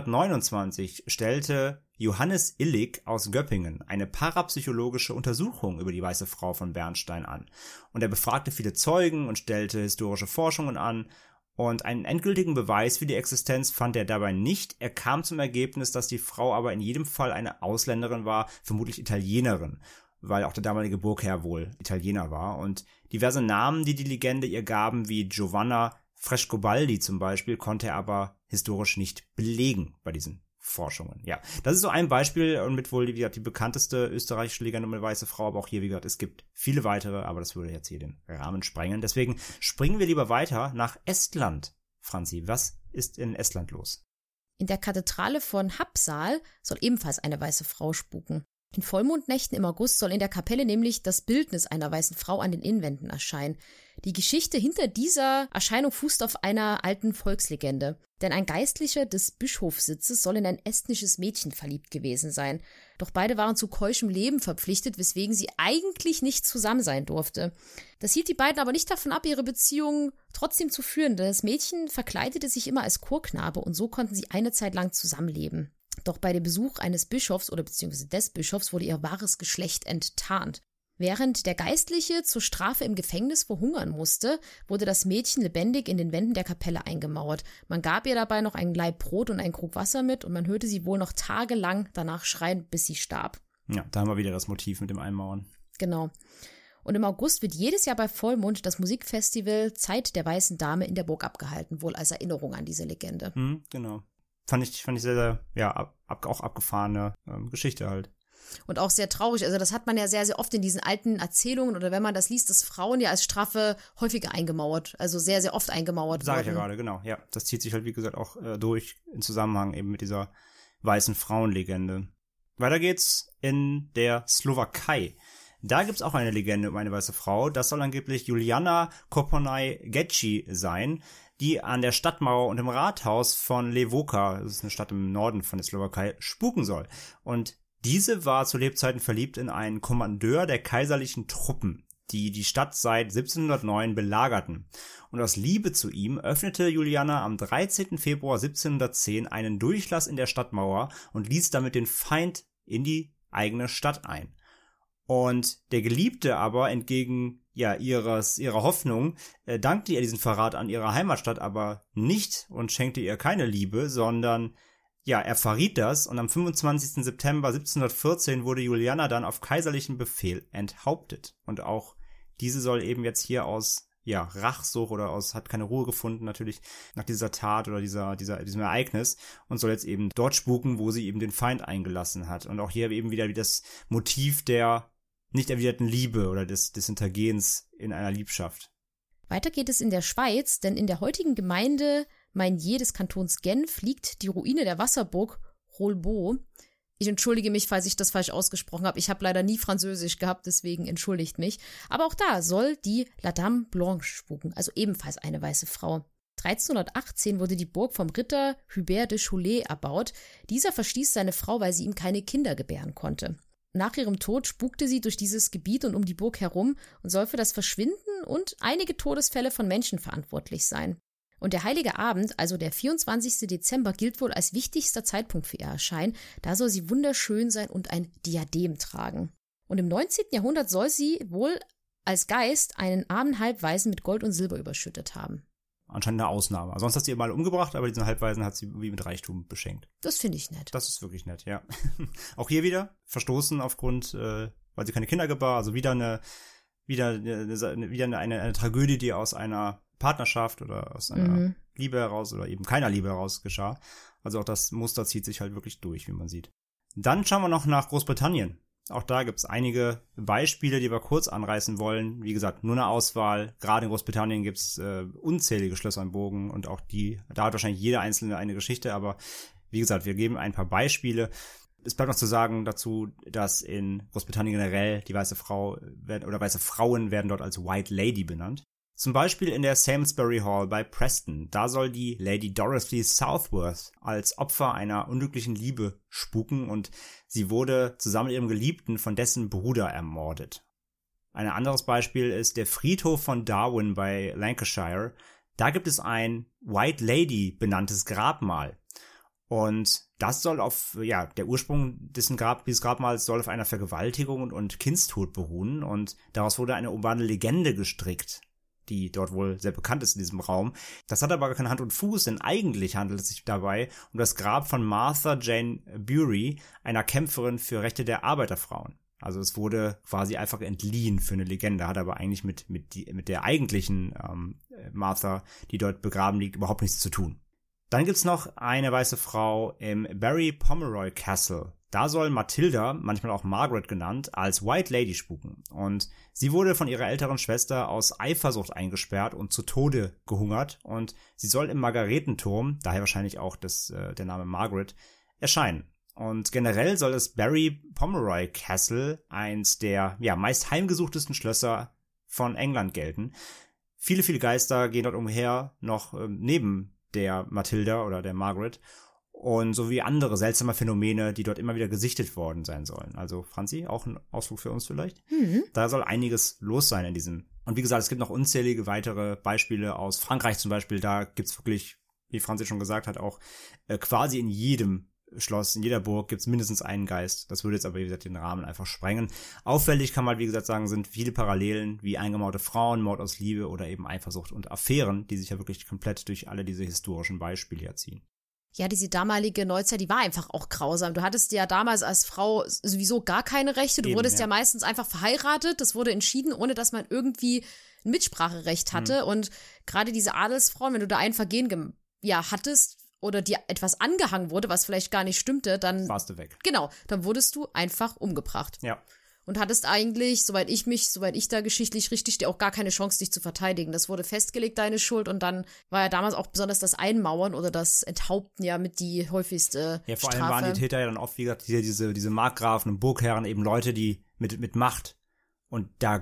1929 stellte Johannes Illig aus Göppingen eine parapsychologische Untersuchung über die Weiße Frau von Bernstein an. Und er befragte viele Zeugen und stellte historische Forschungen an. Und einen endgültigen Beweis für die Existenz fand er dabei nicht. Er kam zum Ergebnis, dass die Frau aber in jedem Fall eine Ausländerin war, vermutlich Italienerin, weil auch der damalige Burgherr wohl Italiener war. Und diverse Namen, die die Legende ihr gaben, wie Giovanna Frescobaldi zum Beispiel, konnte er aber historisch nicht belegen bei diesen Forschungen. Ja, das ist so ein Beispiel und mit wohl, wie gesagt, die bekannteste österreichische Legende um eine weiße Frau, aber auch hier, wie gesagt, es gibt viele weitere, aber das würde jetzt hier den Rahmen sprengen. Deswegen springen wir lieber weiter nach Estland. Franzi, was ist in Estland los? In der Kathedrale von Haapsalu soll ebenfalls eine weiße Frau spuken. In Vollmondnächten im August soll in der Kapelle nämlich das Bildnis einer weißen Frau an den Innenwänden erscheinen. Die Geschichte hinter dieser Erscheinung fußt auf einer alten Volkslegende. Denn ein Geistlicher des Bischofssitzes soll in ein estnisches Mädchen verliebt gewesen sein. Doch beide waren zu keuschem Leben verpflichtet, weswegen sie eigentlich nicht zusammen sein durfte. Das hielt die beiden aber nicht davon ab, ihre Beziehung trotzdem zu führen. Das Mädchen verkleidete sich immer als Chorknabe und so konnten sie eine Zeit lang zusammenleben. Doch bei dem Besuch eines Bischofs oder beziehungsweise des Bischofs wurde ihr wahres Geschlecht enttarnt. Während der Geistliche zur Strafe im Gefängnis verhungern musste, wurde das Mädchen lebendig in den Wänden der Kapelle eingemauert. Man gab ihr dabei noch einen Laib Brot und einen Krug Wasser mit und man hörte sie wohl noch tagelang danach schreien, bis sie starb. Ja, da haben wir wieder das Motiv mit dem Einmauern. Genau. Und im August wird jedes Jahr bei Vollmond das Musikfestival Zeit der Weißen Dame in der Burg abgehalten, wohl als Erinnerung an diese Legende. Genau. Fand ich sehr, sehr, auch abgefahrene Geschichte halt. Und auch sehr traurig. Also das hat man ja sehr, sehr oft in diesen alten Erzählungen oder wenn man das liest, dass Frauen ja als Strafe häufiger eingemauert, also sehr, sehr oft eingemauert wurden. Sag ich ja gerade, genau. Ja, das zieht sich halt, wie gesagt, auch durch in Zusammenhang eben mit dieser weißen Frauenlegende. Weiter geht's in der Slowakei. Da gibt's auch eine Legende um eine weiße Frau. Das soll angeblich Juliana Koponaj-Geci sein, die an der Stadtmauer und im Rathaus von Levoka, das ist eine Stadt im Norden von der Slowakei, spuken soll. Und diese war zu Lebzeiten verliebt in einen Kommandeur der kaiserlichen Truppen, die die Stadt seit 1709 belagerten. Und aus Liebe zu ihm öffnete Juliana am 13. Februar 1710 einen Durchlass in der Stadtmauer und ließ damit den Feind in die eigene Stadt ein. Und der Geliebte aber, entgegen ihrer Hoffnung, dankte ihr diesen Verrat an ihrer Heimatstadt aber nicht und schenkte ihr keine Liebe, sondern er verriet das und am 25. September 1714 wurde Juliana dann auf kaiserlichen Befehl enthauptet. Und auch diese soll eben jetzt hier aus Rachsucht oder hat keine Ruhe gefunden natürlich nach dieser Tat oder diesem Ereignis und soll jetzt eben dort spuken, wo sie eben den Feind eingelassen hat. Und auch hier eben wieder das Motiv der nicht erwiderten Liebe oder des Hintergehens in einer Liebschaft. Weiter geht es in der Schweiz, denn in der heutigen Gemeinde Meinier des Kantons Genf liegt die Ruine der Wasserburg Rolbo. Ich entschuldige mich, falls ich das falsch ausgesprochen habe. Ich habe leider nie Französisch gehabt, deswegen entschuldigt mich. Aber auch da soll die La Dame Blanche spuken, also ebenfalls eine weiße Frau. 1318 wurde die Burg vom Ritter Hubert de Cholet erbaut. Dieser verstieß seine Frau, weil sie ihm keine Kinder gebären konnte. Nach ihrem Tod spukte sie durch dieses Gebiet und um die Burg herum und soll für das Verschwinden und einige Todesfälle von Menschen verantwortlich sein. Und der heilige Abend, also der 24. Dezember, gilt wohl als wichtigster Zeitpunkt für ihr Erscheinen. Da soll sie wunderschön sein und ein Diadem tragen. Und im 19. Jahrhundert soll sie wohl als Geist einen armen Halbwaisen mit Gold und Silber überschüttet haben. Anscheinend eine Ausnahme. Sonst hat sie ihr mal umgebracht, aber diesen Halbwaisen hat sie wie mit Reichtum beschenkt. Das finde ich nett. Das ist wirklich nett, ja. Auch hier wieder verstoßen aufgrund, weil sie keine Kinder gebar, also wieder eine Tragödie, die aus einer Partnerschaft oder aus einer Liebe heraus oder eben keiner Liebe heraus geschah. Also auch das Muster zieht sich halt wirklich durch, wie man sieht. Dann schauen wir noch nach Großbritannien. Auch da gibt es einige Beispiele, die wir kurz anreißen wollen. Wie gesagt, nur eine Auswahl. Gerade in Großbritannien gibt es unzählige Schlösser und Burgen und auch da hat wahrscheinlich jeder einzelne eine Geschichte, aber wie gesagt, wir geben ein paar Beispiele. Es bleibt noch zu sagen dazu, dass in Großbritannien generell die weiße Frauen werden dort als White Lady benannt. Zum Beispiel in der Salisbury Hall bei Preston. Da soll die Lady Dorothy Southworth als Opfer einer unglücklichen Liebe spuken und sie wurde zusammen mit ihrem Geliebten von dessen Bruder ermordet. Ein anderes Beispiel ist der Friedhof von Darwin bei Lancashire. Da gibt es ein White Lady benanntes Grabmal. Und das soll der Ursprung dieses Grabmals soll auf einer Vergewaltigung und Kindstod beruhen und daraus wurde eine urbane Legende gestrickt, die dort wohl sehr bekannt ist in diesem Raum. Das hat aber gar keine Hand und Fuß, denn eigentlich handelt es sich dabei um das Grab von Martha Jane Bury, einer Kämpferin für Rechte der Arbeiterfrauen. Also es wurde quasi einfach entliehen für eine Legende, hat aber eigentlich mit der eigentlichen Martha, die dort begraben liegt, überhaupt nichts zu tun. Dann gibt's noch eine weiße Frau im Barry Pomeroy Castle. Da soll Matilda, manchmal auch Margaret genannt, als White Lady spuken. Und sie wurde von ihrer älteren Schwester aus Eifersucht eingesperrt und zu Tode gehungert. Und sie soll im Margaretenturm, daher wahrscheinlich auch der Name Margaret, erscheinen. Und generell soll das Barry Pomeroy Castle eins der meist heimgesuchtesten Schlösser von England gelten. Viele, viele Geister gehen dort umher, noch neben der Matilda oder der Margaret. Und sowie andere seltsame Phänomene, die dort immer wieder gesichtet worden sein sollen. Also, Franzi, auch ein Ausflug für uns vielleicht? Mhm. Da soll einiges los sein in diesem. Und wie gesagt, es gibt noch unzählige weitere Beispiele aus Frankreich zum Beispiel. Da gibt's wirklich, wie Franzi schon gesagt hat, auch quasi in jedem Schloss, in jeder Burg gibt's mindestens einen Geist. Das würde jetzt aber, wie gesagt, den Rahmen einfach sprengen. Auffällig kann man, wie gesagt, sagen, sind viele Parallelen wie eingemauerte Frauen, Mord aus Liebe oder eben Eifersucht und Affären, die sich ja wirklich komplett durch alle diese historischen Beispiele herziehen. Ja, diese damalige Neuzeit, die war einfach auch grausam. Du hattest ja damals als Frau sowieso gar keine Rechte. Du wurdest ja meistens einfach verheiratet. Das wurde entschieden, ohne dass man irgendwie ein Mitspracherecht hatte. Und gerade diese Adelsfrauen, wenn du da ein Vergehen hattest oder dir etwas angehangen wurde, was vielleicht gar nicht stimmte, dann warst du weg. Genau, dann wurdest du einfach umgebracht. Ja. Und hattest eigentlich, soweit ich da geschichtlich richtig stehe, auch gar keine Chance, dich zu verteidigen. Das wurde festgelegt, deine Schuld. Und dann war ja damals auch besonders das Einmauern oder das Enthaupten ja mit die häufigste Strafe. Ja, vor allem waren die Täter ja dann oft, wie gesagt, diese Markgrafen und Burgherren, eben Leute, die mit Macht. Und da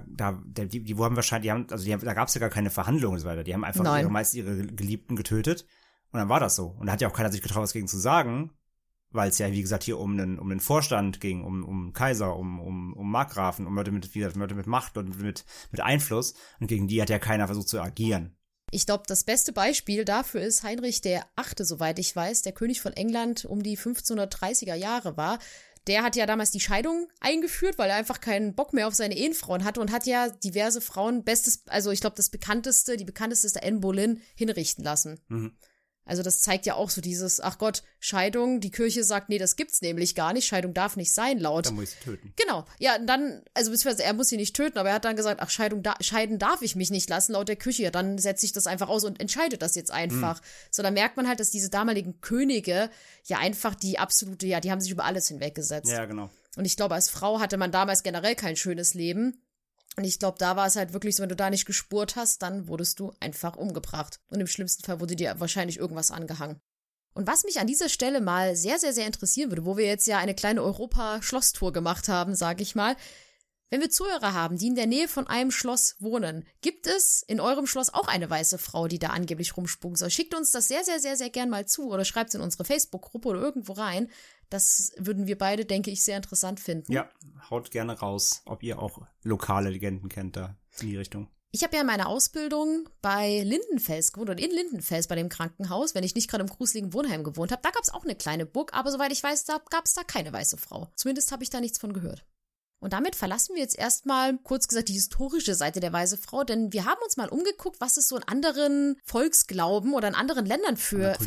gab es ja gar keine Verhandlungen und so weiter. Die haben einfach ihre Geliebten getötet. Und dann war das so. Und da hat ja auch keiner sich getraut, was gegen zu sagen. Weil es ja, wie gesagt, hier um den Vorstand ging, um Kaiser, um Markgrafen, um Leute mit Macht und mit Einfluss. Und gegen die hat ja keiner versucht zu agieren. Ich glaube, das beste Beispiel dafür ist Heinrich VIII., soweit ich weiß, der König von England um die 1530er Jahre war. Der hat ja damals die Scheidung eingeführt, weil er einfach keinen Bock mehr auf seine Ehefrauen hatte und hat ja diverse Frauen die bekannteste ist der Anne Boleyn, hinrichten lassen. Mhm. Also das zeigt ja auch so dieses, ach Gott, Scheidung, die Kirche sagt, nee, das gibt's nämlich gar nicht, Scheidung darf nicht sein, laut. Dann muss ich sie töten. Genau, ja, dann, beziehungsweise er muss sie nicht töten, aber er hat dann gesagt, ach, scheiden darf ich mich nicht lassen, laut der Kirche, ja, dann setze ich das einfach aus und entscheide das jetzt einfach. So, da merkt man halt, dass diese damaligen Könige ja einfach die absolute, die haben sich über alles hinweggesetzt. Ja, genau. Und ich glaube, als Frau hatte man damals generell kein schönes Leben. Und ich glaube, da war es halt wirklich so, wenn du da nicht gespurt hast, dann wurdest du einfach umgebracht. Und im schlimmsten Fall wurde dir wahrscheinlich irgendwas angehangen. Und was mich an dieser Stelle mal sehr, sehr, sehr interessieren würde, wo wir jetzt ja eine kleine Europa-Schlosstour gemacht haben, sage ich mal, wenn wir Zuhörer haben, die in der Nähe von einem Schloss wohnen, gibt es in eurem Schloss auch eine weiße Frau, die da angeblich rumspuken soll? Schickt uns das sehr, sehr, sehr, sehr gern mal zu oder schreibt es in unsere Facebook-Gruppe oder irgendwo rein. Das würden wir beide, denke ich, sehr interessant finden. Ja, haut gerne raus, ob ihr auch lokale Legenden kennt da in die Richtung. Ich habe ja meine Ausbildung bei Lindenfels gewohnt oder in Lindenfels bei dem Krankenhaus, wenn ich nicht gerade im gruseligen Wohnheim gewohnt habe. Da gab es auch eine kleine Burg, aber soweit ich weiß, da gab es da keine weiße Frau. Zumindest habe ich da nichts von gehört. Und damit verlassen wir jetzt erstmal, kurz gesagt, die historische Seite der weißen Frau, denn wir haben uns mal umgeguckt, was es so in anderen Volksglauben oder in anderen Ländern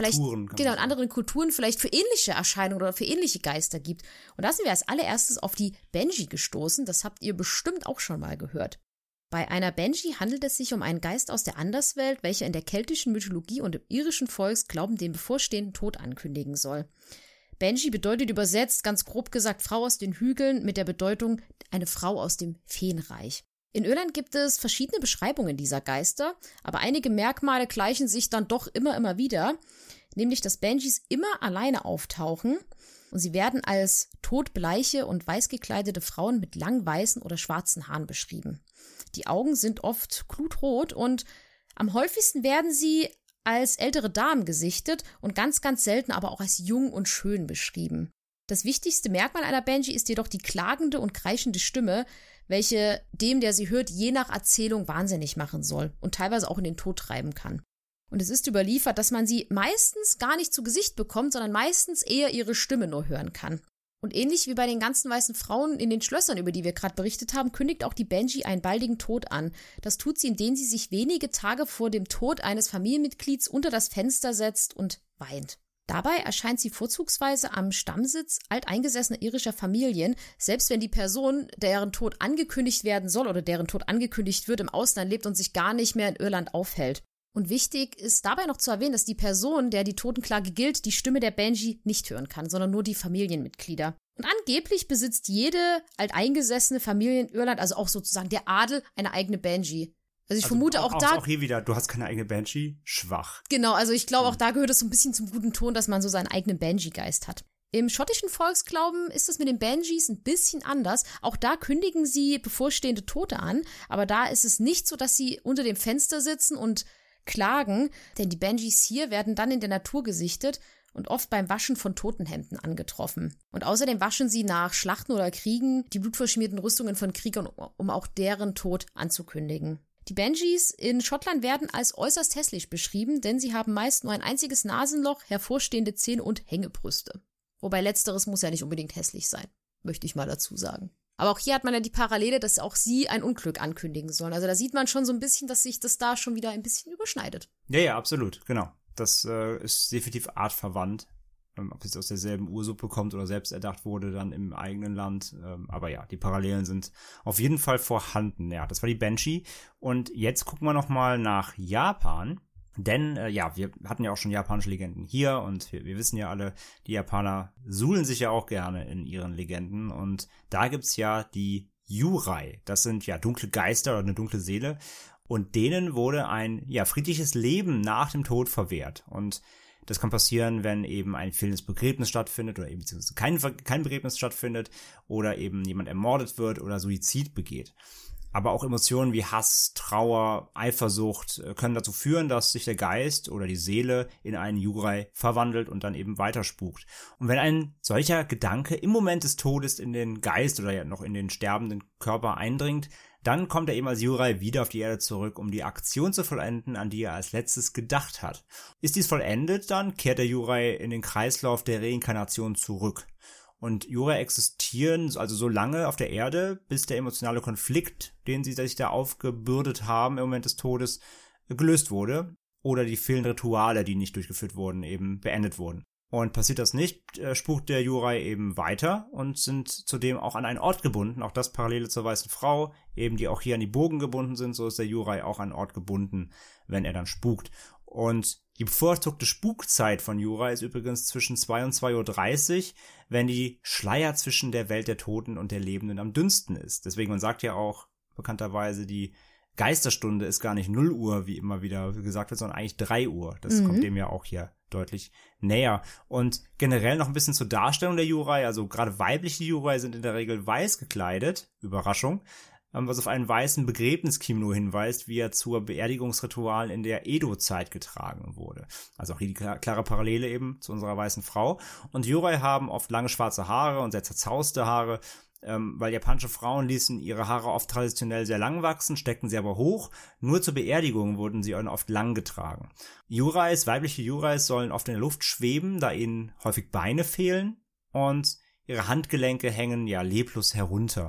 in anderen Kulturen vielleicht für ähnliche Erscheinungen oder für ähnliche Geister gibt. Und da sind wir als allererstes auf die Banshee gestoßen, das habt ihr bestimmt auch schon mal gehört. Bei einer Banshee handelt es sich um einen Geist aus der Anderswelt, welcher in der keltischen Mythologie und im irischen Volksglauben den bevorstehenden Tod ankündigen soll. Banshee bedeutet übersetzt, ganz grob gesagt, Frau aus den Hügeln mit der Bedeutung eine Frau aus dem Feenreich. In Irland gibt es verschiedene Beschreibungen dieser Geister, aber einige Merkmale gleichen sich dann doch immer wieder, nämlich dass Banshees immer alleine auftauchen und sie werden als todbleiche und weiß gekleidete Frauen mit lang weißen oder schwarzen Haaren beschrieben. Die Augen sind oft glutrot und am häufigsten werden sie als ältere Damen gesichtet und ganz selten aber auch als jung und schön beschrieben. Das wichtigste Merkmal einer Banshee ist jedoch die klagende und kreischende Stimme, welche dem, der sie hört, je nach Erzählung wahnsinnig machen soll und teilweise auch in den Tod treiben kann. Und es ist überliefert, dass man sie meistens gar nicht zu Gesicht bekommt, sondern meistens eher ihre Stimme nur hören kann. Und ähnlich wie bei den ganzen weißen Frauen in den Schlössern, über die wir gerade berichtet haben, kündigt auch die Banshee einen baldigen Tod an. Das tut sie, indem sie sich wenige Tage vor dem Tod eines Familienmitglieds unter das Fenster setzt und weint. Dabei erscheint sie vorzugsweise am Stammsitz alteingesessener irischer Familien, selbst wenn die Person, deren Tod angekündigt werden soll oder deren Tod angekündigt wird, im Ausland lebt und sich gar nicht mehr in Irland aufhält. Und wichtig ist dabei noch zu erwähnen, dass die Person, der die Totenklage gilt, die Stimme der Banshee nicht hören kann, sondern nur die Familienmitglieder. Und angeblich besitzt jede alteingesessene Familie in Irland, also auch sozusagen der Adel, eine eigene Banshee. Also ich vermute auch da... Auch hier wieder, du hast keine eigene Banshee, schwach. Genau, also ich glaube auch da gehört es so ein bisschen zum guten Ton, dass man so seinen eigenen Banshee-Geist hat. Im schottischen Volksglauben ist es mit den Banshees ein bisschen anders. Auch da kündigen sie bevorstehende Tote an, aber da ist es nicht so, dass sie unter dem Fenster sitzen und klagen, denn die Banshees hier werden dann in der Natur gesichtet und oft beim Waschen von Totenhemden angetroffen. Und außerdem waschen sie nach Schlachten oder Kriegen die blutverschmierten Rüstungen von Kriegern, um auch deren Tod anzukündigen. Die Banshees in Schottland werden als äußerst hässlich beschrieben, denn sie haben meist nur ein einziges Nasenloch, hervorstehende Zähne und Hängebrüste. Wobei letzteres muss ja nicht unbedingt hässlich sein, möchte ich mal dazu sagen. Aber auch hier hat man ja die Parallele, dass auch sie ein Unglück ankündigen sollen. Also da sieht man schon so ein bisschen, dass sich das da schon wieder ein bisschen überschneidet. Ja, absolut, genau. Das ist definitiv artverwandt. Ob es aus derselben Ursuppe kommt oder selbst erdacht wurde dann im eigenen Land. Aber ja, die Parallelen sind auf jeden Fall vorhanden. Ja, das war die Banshee. Und jetzt gucken wir nochmal nach Japan. Denn, wir hatten ja auch schon japanische Legenden hier und wir wissen ja alle, die Japaner suhlen sich ja auch gerne in ihren Legenden. Und da gibt's ja die Yurei. Das sind ja dunkle Geister oder eine dunkle Seele. Und denen wurde ein friedliches Leben nach dem Tod verwehrt. Und das kann passieren, wenn eben ein fehlendes Begräbnis stattfindet oder eben beziehungsweise kein Begräbnis stattfindet oder eben jemand ermordet wird oder Suizid begeht. Aber auch Emotionen wie Hass, Trauer, Eifersucht können dazu führen, dass sich der Geist oder die Seele in einen Yurei verwandelt und dann eben weiterspukt. Und wenn ein solcher Gedanke im Moment des Todes in den Geist oder ja noch in den sterbenden Körper eindringt, dann kommt er eben als Yurei wieder auf die Erde zurück, um die Aktion zu vollenden, an die er als letztes gedacht hat. Ist dies vollendet, dann kehrt der Yurei in den Kreislauf der Reinkarnation zurück. Und Yurei existieren also so lange auf der Erde, bis der emotionale Konflikt, den sie sich da aufgebürdet haben im Moment des Todes, gelöst wurde oder die fehlenden Rituale, die nicht durchgeführt wurden, eben beendet wurden. Und passiert das nicht, spukt der Yurei eben weiter und sind zudem auch an einen Ort gebunden, auch das Parallele zur weißen Frau, eben die auch hier an die Burgen gebunden sind, so ist der Yurei auch an einen Ort gebunden, wenn er dann spukt. Und die bevorzugte Spukzeit von Yurei ist übrigens zwischen 2 und 2:30 Uhr, wenn die Schleier zwischen der Welt der Toten und der Lebenden am dünnsten ist. Deswegen, man sagt ja auch bekannterweise, die Geisterstunde ist gar nicht 0 Uhr, wie immer wieder gesagt wird, sondern eigentlich 3 Uhr. Das kommt dem ja auch hier deutlich näher. Und generell noch ein bisschen zur Darstellung der Yurei, also gerade weibliche Yurei sind in der Regel weiß gekleidet, Überraschung, was auf einen weißen Begräbniskimono hinweist, wie er zur Beerdigungsritualen in der Edo-Zeit getragen wurde. Also auch hier die klare Parallele eben zu unserer weißen Frau. Und Yurei haben oft lange schwarze Haare und sehr zerzauste Haare, weil japanische Frauen ließen ihre Haare oft traditionell sehr lang wachsen, steckten sie aber hoch. Nur zur Beerdigung wurden sie oft lang getragen. Weibliche Yureis sollen oft in der Luft schweben, da ihnen häufig Beine fehlen und ihre Handgelenke hängen leblos herunter.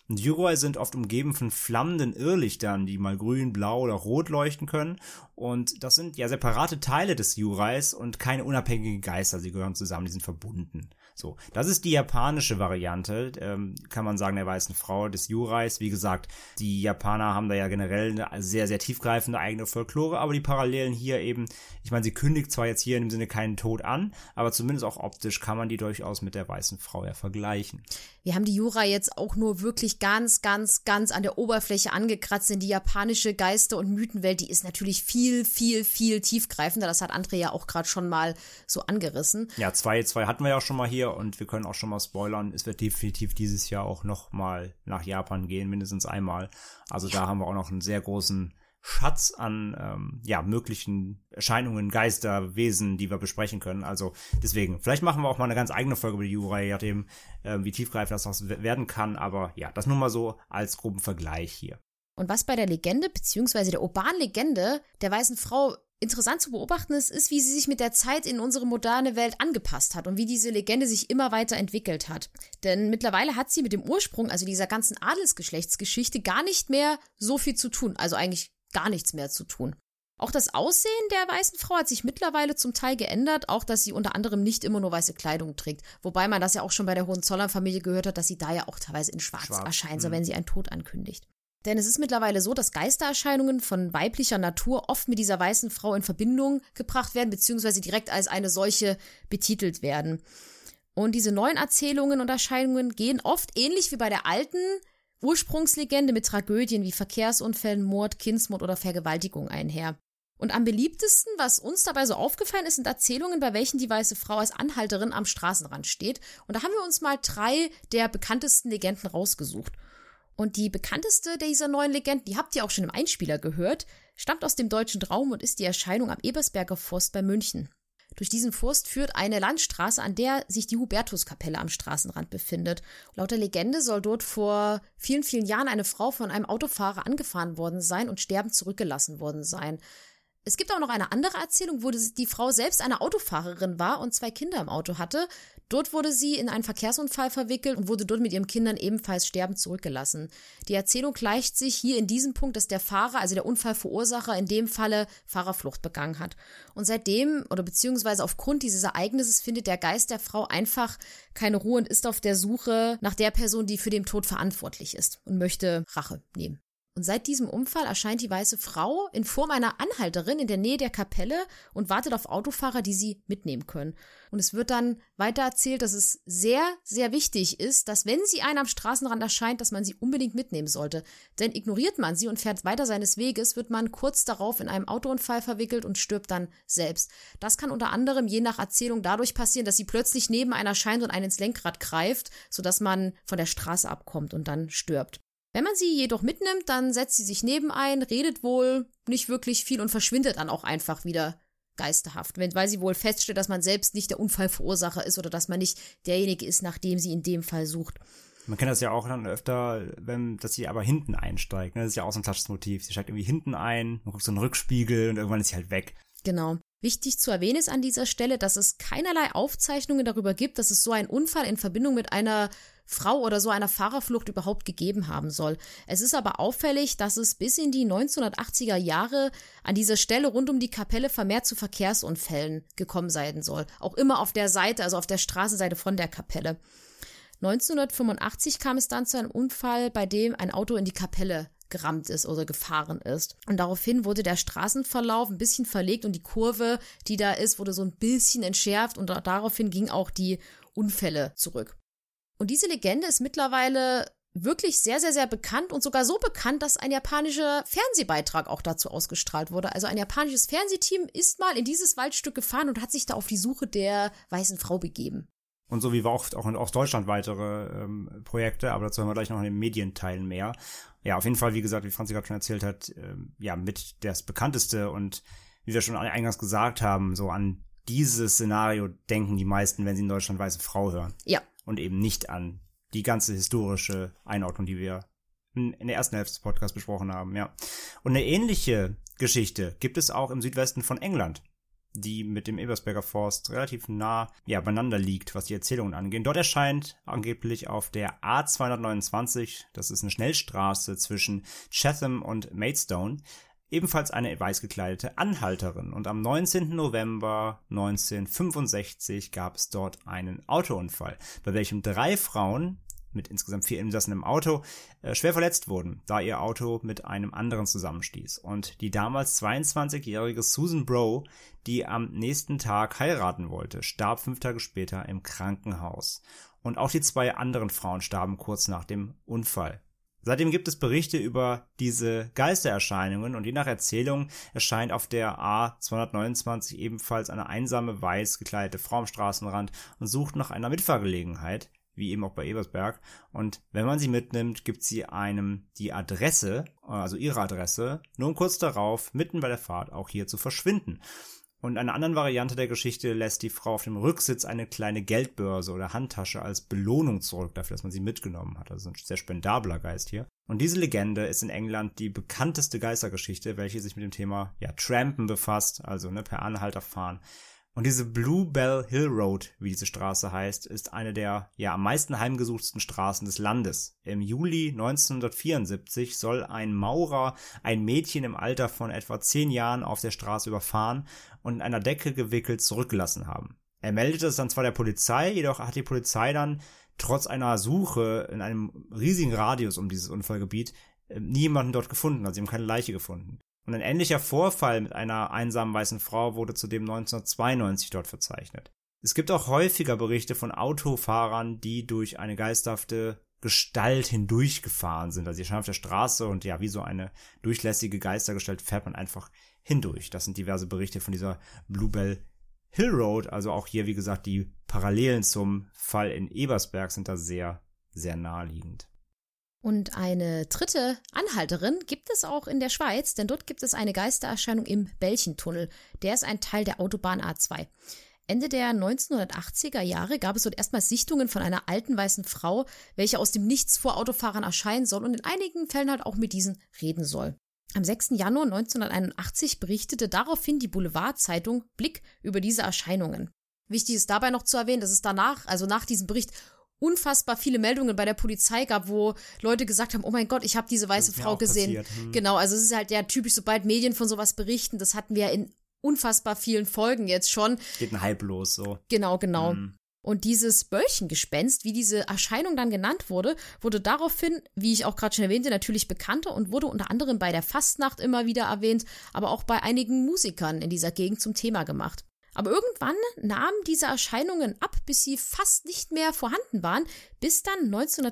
Und Yurei sind oft umgeben von flammenden Irrlichtern, die mal grün, blau oder rot leuchten können. Und das sind ja separate Teile des Yureis und keine unabhängigen Geister. Sie gehören zusammen, die sind verbunden. So, das ist die japanische Variante, kann man sagen, der weißen Frau des Yureis. Wie gesagt, die Japaner haben da ja generell eine sehr, sehr tiefgreifende eigene Folklore, aber die Parallelen hier eben, ich meine, sie kündigt zwar jetzt hier in dem Sinne keinen Tod an, aber zumindest auch optisch kann man die durchaus mit der weißen Frau ja vergleichen. Wir haben die Yurei jetzt auch nur wirklich ganz, ganz, ganz an der Oberfläche angekratzt, denn die japanische Geister- und Mythenwelt, die ist natürlich viel, viel, viel tiefgreifender. Das hat André ja auch gerade schon mal so angerissen. Ja, zwei hatten wir ja auch schon mal hier und wir können auch schon mal spoilern. Es wird definitiv dieses Jahr auch noch mal nach Japan gehen, mindestens einmal. Also da haben wir auch noch einen sehr großen Schatz an möglichen Erscheinungen, Geister, Wesen, die wir besprechen können. Also deswegen, vielleicht machen wir auch mal eine ganz eigene Folge über die Yurei, je nachdem, wie tiefgreifend das noch werden kann. Aber ja, das nur mal so als groben Vergleich hier. Und was bei der Legende, beziehungsweise der urbanen Legende der weißen Frau interessant zu beobachten ist, wie sie sich mit der Zeit in unsere moderne Welt angepasst hat und wie diese Legende sich immer weiter entwickelt hat. Denn mittlerweile hat sie mit dem Ursprung, also dieser ganzen Adelsgeschlechtsgeschichte, gar nicht mehr so viel zu tun. Also eigentlich gar nichts mehr zu tun. Auch das Aussehen der weißen Frau hat sich mittlerweile zum Teil geändert, auch dass sie unter anderem nicht immer nur weiße Kleidung trägt. Wobei man das ja auch schon bei der Hohenzollern-Familie gehört hat, dass sie da ja auch teilweise in Schwarz erscheint, so wenn sie einen Tod ankündigt. Denn es ist mittlerweile so, dass Geistererscheinungen von weiblicher Natur oft mit dieser weißen Frau in Verbindung gebracht werden, beziehungsweise direkt als eine solche betitelt werden. Und diese neuen Erzählungen und Erscheinungen gehen oft ähnlich wie bei der alten Ursprungslegende mit Tragödien wie Verkehrsunfällen, Mord, Kindsmord oder Vergewaltigung einher. Und am beliebtesten, was uns dabei so aufgefallen ist, sind Erzählungen, bei welchen die weiße Frau als Anhalterin am Straßenrand steht. Und da haben wir uns mal 3 der bekanntesten Legenden rausgesucht. Und die bekannteste dieser neuen Legenden, die habt ihr auch schon im Einspieler gehört, stammt aus dem deutschen Raum und ist die Erscheinung am Ebersberger Forst bei München. Durch diesen Forst führt eine Landstraße, an der sich die Hubertuskapelle am Straßenrand befindet. Laut der Legende soll dort vor vielen, vielen Jahren eine Frau von einem Autofahrer angefahren worden sein und sterbend zurückgelassen worden sein. Es gibt auch noch eine andere Erzählung, wo die Frau selbst eine Autofahrerin war und 2 Kinder im Auto hatte. Dort wurde sie in einen Verkehrsunfall verwickelt und wurde dort mit ihren Kindern ebenfalls sterbend zurückgelassen. Die Erzählung gleicht sich hier in diesem Punkt, dass der Fahrer, also der Unfallverursacher, in dem Falle Fahrerflucht begangen hat. Und seitdem, oder beziehungsweise aufgrund dieses Ereignisses, findet der Geist der Frau einfach keine Ruhe und ist auf der Suche nach der Person, die für den Tod verantwortlich ist und möchte Rache nehmen. Und seit diesem Unfall erscheint die weiße Frau in Form einer Anhalterin in der Nähe der Kapelle und wartet auf Autofahrer, die sie mitnehmen können. Und es wird dann weiter erzählt, dass es sehr, sehr wichtig ist, dass wenn sie einen am Straßenrand erscheint, dass man sie unbedingt mitnehmen sollte. Denn ignoriert man sie und fährt weiter seines Weges, wird man kurz darauf in einem Autounfall verwickelt und stirbt dann selbst. Das kann unter anderem je nach Erzählung dadurch passieren, dass sie plötzlich neben einer erscheint und einen ins Lenkrad greift, sodass man von der Straße abkommt und dann stirbt. Wenn man sie jedoch mitnimmt, dann setzt sie sich neben ein, redet wohl nicht wirklich viel und verschwindet dann auch einfach wieder geisterhaft, weil sie wohl feststellt, dass man selbst nicht der Unfallverursacher ist oder dass man nicht derjenige ist, nach dem sie in dem Fall sucht. Man kennt das ja auch dann öfter, dass sie aber hinten einsteigt. Das ist ja auch so ein klassisches Motiv. Sie steigt irgendwie hinten ein, man guckt so einen Rückspiegel und irgendwann ist sie halt weg. Genau. Wichtig zu erwähnen ist an dieser Stelle, dass es keinerlei Aufzeichnungen darüber gibt, dass es so einen Unfall in Verbindung mit einer Frau oder so einer Fahrerflucht überhaupt gegeben haben soll. Es ist aber auffällig, dass es bis in die 1980er Jahre an dieser Stelle rund um die Kapelle vermehrt zu Verkehrsunfällen gekommen sein soll. Auch immer auf der Seite, also auf der Straßenseite von der Kapelle. 1985 kam es dann zu einem Unfall, bei dem ein Auto in die Kapelle gerammt ist oder gefahren ist. Und daraufhin wurde der Straßenverlauf ein bisschen verlegt und die Kurve, die da ist, wurde so ein bisschen entschärft und daraufhin gingen auch die Unfälle zurück. Und diese Legende ist mittlerweile wirklich sehr, sehr, sehr bekannt und sogar so bekannt, dass ein japanischer Fernsehbeitrag auch dazu ausgestrahlt wurde. Also ein japanisches Fernsehteam ist mal in dieses Waldstück gefahren und hat sich da auf die Suche der weißen Frau begeben. Und so wie wir auch aus Deutschland weitere Projekte, aber dazu haben wir gleich noch in den Medienteilen mehr. Ja, auf jeden Fall, wie gesagt, wie Franzi gerade schon erzählt hat, mit das bekannteste und wie wir schon eingangs gesagt haben, so an dieses Szenario denken die meisten, wenn sie in Deutschland weiße Frau hören. Ja. Und eben nicht an die ganze historische Einordnung, die wir in der ersten Hälfte des Podcasts besprochen haben, ja. Und eine ähnliche Geschichte gibt es auch im Südwesten von England. die mit dem Ebersberger Forst relativ nah beieinander liegt, was die Erzählungen angeht. Dort erscheint angeblich auf der A229, das ist eine Schnellstraße zwischen Chatham und Maidstone, ebenfalls eine weiß gekleidete Anhalterin. Und am 19. November 1965 gab es dort einen Autounfall, bei welchem 3 Frauen mit insgesamt 4 Insassen im Auto schwer verletzt wurden, da ihr Auto mit einem anderen zusammenstieß. Und die damals 22-jährige Susan Brough, die am nächsten Tag heiraten wollte, starb 5 Tage später im Krankenhaus. Und auch die 2 anderen Frauen starben kurz nach dem Unfall. Seitdem gibt es Berichte über diese Geistererscheinungen und je nach Erzählung erscheint auf der A229 ebenfalls eine einsame, weiß gekleidete Frau am Straßenrand und sucht nach einer Mitfahrgelegenheit, wie eben auch bei Ebersberg. Und wenn man sie mitnimmt, gibt sie einem die Adresse, also ihre Adresse, nur um kurz darauf, mitten bei der Fahrt, auch hier zu verschwinden. Und in einer anderen Variante der Geschichte lässt die Frau auf dem Rücksitz eine kleine Geldbörse oder Handtasche als Belohnung zurück dafür, dass man sie mitgenommen hat. Also ein sehr spendabler Geist hier. Und diese Legende ist in England die bekannteste Geistergeschichte, welche sich mit dem Thema Trampen befasst, also per Anhalter fahren. Und diese Bluebell Hill Road, wie diese Straße heißt, ist eine der am meisten heimgesuchtsten Straßen des Landes. Im Juli 1974 soll ein Maurer ein Mädchen im Alter von etwa 10 Jahren auf der Straße überfahren und in einer Decke gewickelt zurückgelassen haben. Er meldete es dann zwar der Polizei, jedoch hat die Polizei dann trotz einer Suche in einem riesigen Radius um dieses Unfallgebiet niemanden dort gefunden, also sie haben keine Leiche gefunden. Und ein ähnlicher Vorfall mit einer einsamen weißen Frau wurde zudem 1992 dort verzeichnet. Es gibt auch häufiger Berichte von Autofahrern, die durch eine geisterhafte Gestalt hindurchgefahren sind. Also sie stehen auf der Straße und wie so eine durchlässige Geistergestalt fährt man einfach hindurch. Das sind diverse Berichte von dieser Bluebell Hill Road. Also auch hier, wie gesagt, die Parallelen zum Fall in Ebersberg sind da sehr, sehr naheliegend. Und eine dritte Anhalterin gibt es auch in der Schweiz, denn dort gibt es eine Geistererscheinung im Belchentunnel. Der ist ein Teil der Autobahn A2. Ende der 1980er Jahre gab es dort erstmal Sichtungen von einer alten weißen Frau, welche aus dem Nichts vor Autofahrern erscheinen soll und in einigen Fällen halt auch mit diesen reden soll. Am 6. Januar 1981 berichtete daraufhin die Boulevardzeitung Blick über diese Erscheinungen. Wichtig ist dabei noch zu erwähnen, dass es danach, also nach diesem Bericht, unfassbar viele Meldungen bei der Polizei gab, wo Leute gesagt haben, oh mein Gott, ich habe diese weiße Frau gesehen. Genau, also es ist halt typisch, sobald Medien von sowas berichten, das hatten wir ja in unfassbar vielen Folgen jetzt schon. Geht ein Hype los, so. Genau. Und dieses Böllchengespenst, wie diese Erscheinung dann genannt wurde, wurde daraufhin, wie ich auch gerade schon erwähnte, natürlich bekannter und wurde unter anderem bei der Fastnacht immer wieder erwähnt, aber auch bei einigen Musikern in dieser Gegend zum Thema gemacht. Aber irgendwann nahmen diese Erscheinungen ab, bis sie fast nicht mehr vorhanden waren, bis dann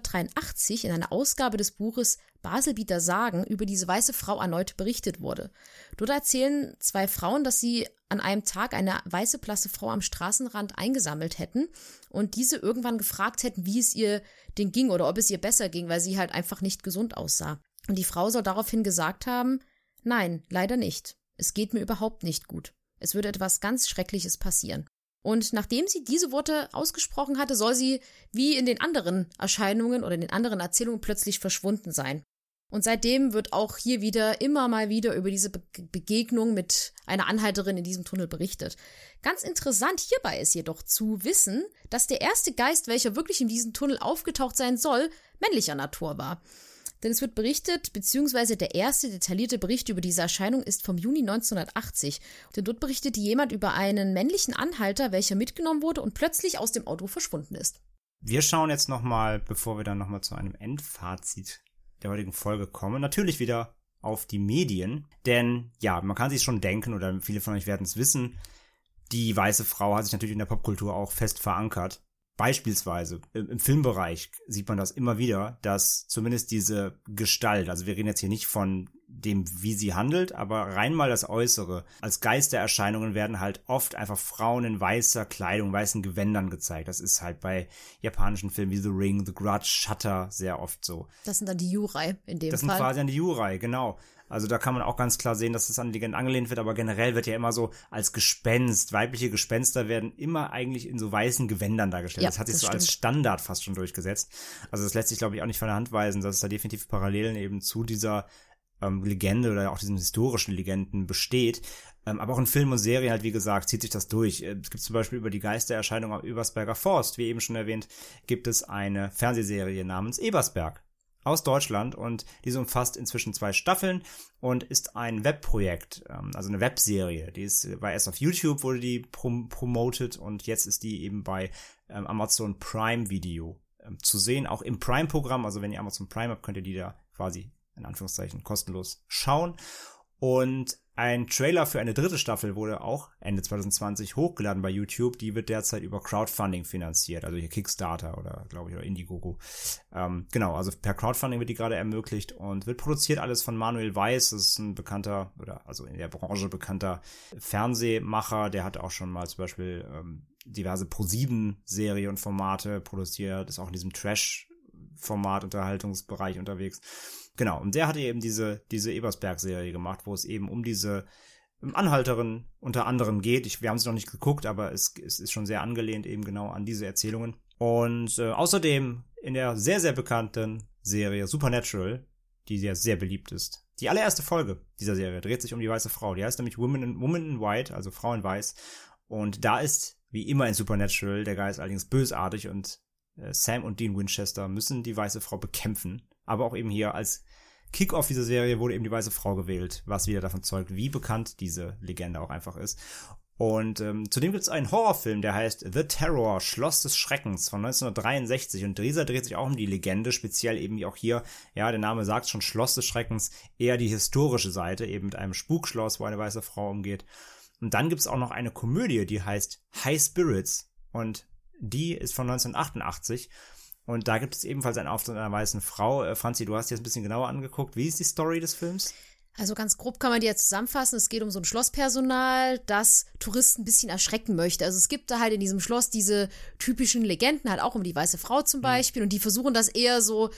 1983 in einer Ausgabe des Buches Baselbieter Sagen über diese weiße Frau erneut berichtet wurde. Dort erzählen 2 Frauen, dass sie an einem Tag eine weiße blasse Frau am Straßenrand eingesammelt hätten und diese irgendwann gefragt hätten, wie es ihr denn ging oder ob es ihr besser ging, weil sie halt einfach nicht gesund aussah. Und die Frau soll daraufhin gesagt haben, nein, leider nicht. Es geht mir überhaupt nicht gut. Es würde etwas ganz Schreckliches passieren. Und nachdem sie diese Worte ausgesprochen hatte, soll sie, wie in den anderen Erscheinungen oder in den anderen Erzählungen, plötzlich verschwunden sein. Und seitdem wird auch hier immer mal wieder über diese Begegnung mit einer Anhalterin in diesem Tunnel berichtet. Ganz interessant hierbei ist jedoch zu wissen, dass der erste Geist, welcher wirklich in diesem Tunnel aufgetaucht sein soll, männlicher Natur war. Denn es wird berichtet, beziehungsweise der erste detaillierte Bericht über diese Erscheinung ist vom Juni 1980. Denn dort berichtete jemand über einen männlichen Anhalter, welcher mitgenommen wurde und plötzlich aus dem Auto verschwunden ist. Wir schauen jetzt nochmal, bevor wir dann nochmal zu einem Endfazit der heutigen Folge kommen, natürlich wieder auf die Medien. Denn man kann sich schon denken, oder viele von euch werden es wissen, die weiße Frau hat sich natürlich in der Popkultur auch fest verankert. Beispielsweise im Filmbereich sieht man das immer wieder, dass zumindest diese Gestalt, also wir reden jetzt hier nicht von dem, wie sie handelt, aber rein mal das Äußere. Als Geistererscheinungen werden halt oft einfach Frauen in weißer Kleidung, weißen Gewändern gezeigt. Das ist halt bei japanischen Filmen wie The Ring, The Grudge, Shutter sehr oft so. Das sind dann die Yurei in dem Fall. Das sind quasi dann die Yurei, genau. Also da kann man auch ganz klar sehen, dass das an Legenden angelehnt wird, aber generell wird ja immer so als Gespenst, weibliche Gespenster werden immer eigentlich in so weißen Gewändern dargestellt. Ja, das hat sich so stimmt. Als Standard fast schon durchgesetzt. Also das lässt sich, glaube ich, auch nicht von der Hand weisen, dass es da definitiv Parallelen eben zu dieser Legende oder auch diesen historischen Legenden besteht. Aber auch in Film und Serie halt, wie gesagt, zieht sich das durch. Es gibt zum Beispiel über die Geistererscheinung am Ebersberger Forst, wie eben schon erwähnt, gibt es eine Fernsehserie namens Ebersberg aus Deutschland und diese umfasst inzwischen 2 Staffeln und ist ein Webprojekt, also eine Webserie. War erst auf YouTube, wurde die promoted und jetzt ist die eben bei Amazon Prime Video zu sehen, auch im Prime-Programm. Also wenn ihr Amazon Prime habt, könnt ihr die da quasi in Anführungszeichen kostenlos schauen. Und ein Trailer für eine 3. Staffel wurde auch Ende 2020 hochgeladen bei YouTube. Die wird derzeit über Crowdfunding finanziert, also hier Kickstarter oder glaube ich oder Indiegogo. Genau, also per Crowdfunding wird die gerade ermöglicht und wird produziert alles von Manuel Weiß. Das ist ein bekannter oder also in der Branche bekannter Fernsehmacher. Der hat auch schon mal zum Beispiel diverse Pro7-Serie und Formate produziert, ist auch in diesem Trash-Format, Unterhaltungsbereich unterwegs. Genau, und der hatte eben diese Ebersberg-Serie gemacht, wo es eben um diese Anhalterin unter anderem geht. Wir haben es noch nicht geguckt, aber es ist schon sehr angelehnt eben genau an diese Erzählungen. Und außerdem in der sehr, sehr bekannten Serie Supernatural, die ja sehr beliebt ist. Die allererste Folge dieser Serie dreht sich um die weiße Frau. Die heißt nämlich Woman in White, also Frau in Weiß. Und da ist, wie immer in Supernatural, der Geist allerdings bösartig und Sam und Dean Winchester müssen die weiße Frau bekämpfen. Aber auch eben hier als Kick-Off dieser Serie wurde eben die weiße Frau gewählt, was wieder davon zeugt, wie bekannt diese Legende auch einfach ist. Und zudem gibt es einen Horrorfilm, der heißt The Terror, Schloss des Schreckens von 1963. Und dieser dreht sich auch um die Legende, speziell eben wie auch hier, ja, der Name sagt schon, Schloss des Schreckens, eher die historische Seite, eben mit einem Spukschloss, wo eine weiße Frau umgeht. Und dann gibt es auch noch eine Komödie, die heißt High Spirits. Und die ist von 1988. Und da gibt es ebenfalls einen Auftritt einer weißen Frau. Franzi, du hast dir das ein bisschen genauer angeguckt. Wie ist die Story des Films? Also ganz grob kann man die jetzt zusammenfassen. Es geht um so ein Schlosspersonal, das Touristen ein bisschen erschrecken möchte. Also es gibt da halt in diesem Schloss diese typischen Legenden, halt auch um die weiße Frau zum Beispiel. Und die versuchen das eher so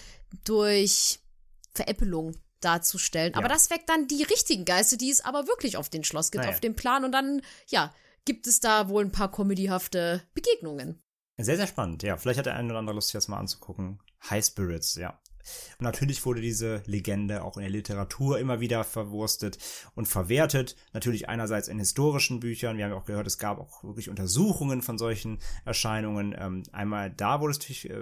durch Veräppelung darzustellen. Ja. Aber das weckt dann die richtigen Geister, die es aber wirklich auf den Schloss gibt, auf dem Plan. Und dann, ja, gibt es da wohl ein paar komödiehafte Begegnungen. Sehr, sehr spannend, ja. Vielleicht hat der eine oder andere Lust, sich das mal anzugucken. High Spirits, ja. Und natürlich wurde diese Legende auch in der Literatur immer wieder verwurstet und verwertet. Natürlich einerseits in historischen Büchern. Wir haben ja auch gehört, es gab auch wirklich Untersuchungen von solchen Erscheinungen. Einmal da wurde es natürlich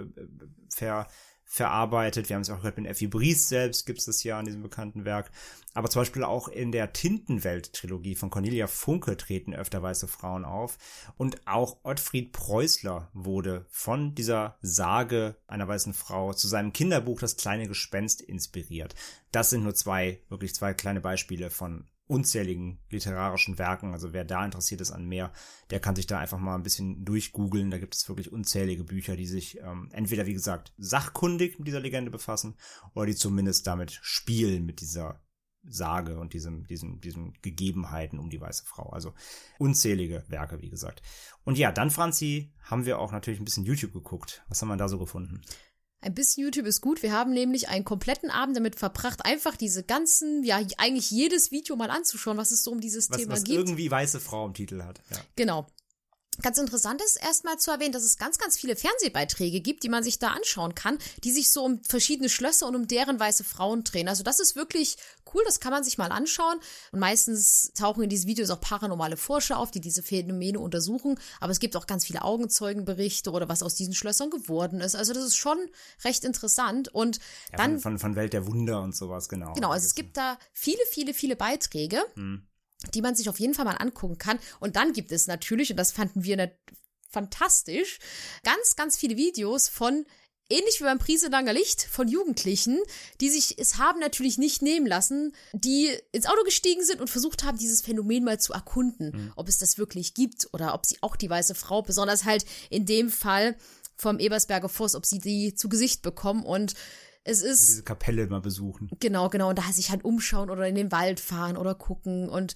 verarbeitet. Wir haben es auch gehört, mit Effi Briest selbst gibt es das ja in diesem bekannten Werk. Aber zum Beispiel auch in der Tintenwelt-Trilogie von Cornelia Funke treten öfter weiße Frauen auf. Und auch Ottfried Preußler wurde von dieser Sage einer weißen Frau zu seinem Kinderbuch Das kleine Gespenst inspiriert. Das sind nur zwei kleine Beispiele von unzähligen literarischen Werken. Also wer da interessiert ist an mehr, der kann sich da einfach mal ein bisschen durchgoogeln. Da gibt es wirklich unzählige Bücher, die sich entweder, wie gesagt, sachkundig mit dieser Legende befassen oder die zumindest damit spielen, mit dieser Sage und diesen Gegebenheiten um die weiße Frau. Also unzählige Werke, wie gesagt. Und ja, dann, Franzi, haben wir auch natürlich ein bisschen YouTube geguckt. Was haben wir da so gefunden? Ein bisschen YouTube ist gut. Wir haben nämlich einen kompletten Abend damit verbracht, einfach diese ganzen, ja, eigentlich jedes Video mal anzuschauen, was es so um dieses Thema gibt. Was irgendwie weiße Frau im Titel hat. Ja. Genau. Ganz interessant ist erstmal zu erwähnen, dass es ganz, ganz viele Fernsehbeiträge gibt, die man sich da anschauen kann, die sich so um verschiedene Schlösser und um deren weiße Frauen drehen. Also das ist wirklich cool, das kann man sich mal anschauen. Und meistens tauchen in diesen Videos auch paranormale Forscher auf, die diese Phänomene untersuchen. Aber es gibt auch ganz viele Augenzeugenberichte oder was aus diesen Schlössern geworden ist. Also das ist schon recht interessant. Und ja, dann von Welt der Wunder und sowas, genau. Genau, also es gibt da viele, viele, viele Beiträge. Die man sich auf jeden Fall mal angucken kann. Und dann gibt es natürlich, und das fanden wir fantastisch, ganz, ganz viele Videos von, ähnlich wie beim Prisedanger Licht, von Jugendlichen, die sich es haben natürlich nicht nehmen lassen, die ins Auto gestiegen sind und versucht haben, dieses Phänomen mal zu erkunden, ob es das wirklich gibt oder ob sie auch die weiße Frau, besonders halt in dem Fall vom Ebersberger Forst, ob sie die zu Gesicht bekommen. Und es ist diese Kapelle mal besuchen. Genau. Und da sich halt umschauen oder in den Wald fahren oder gucken. Und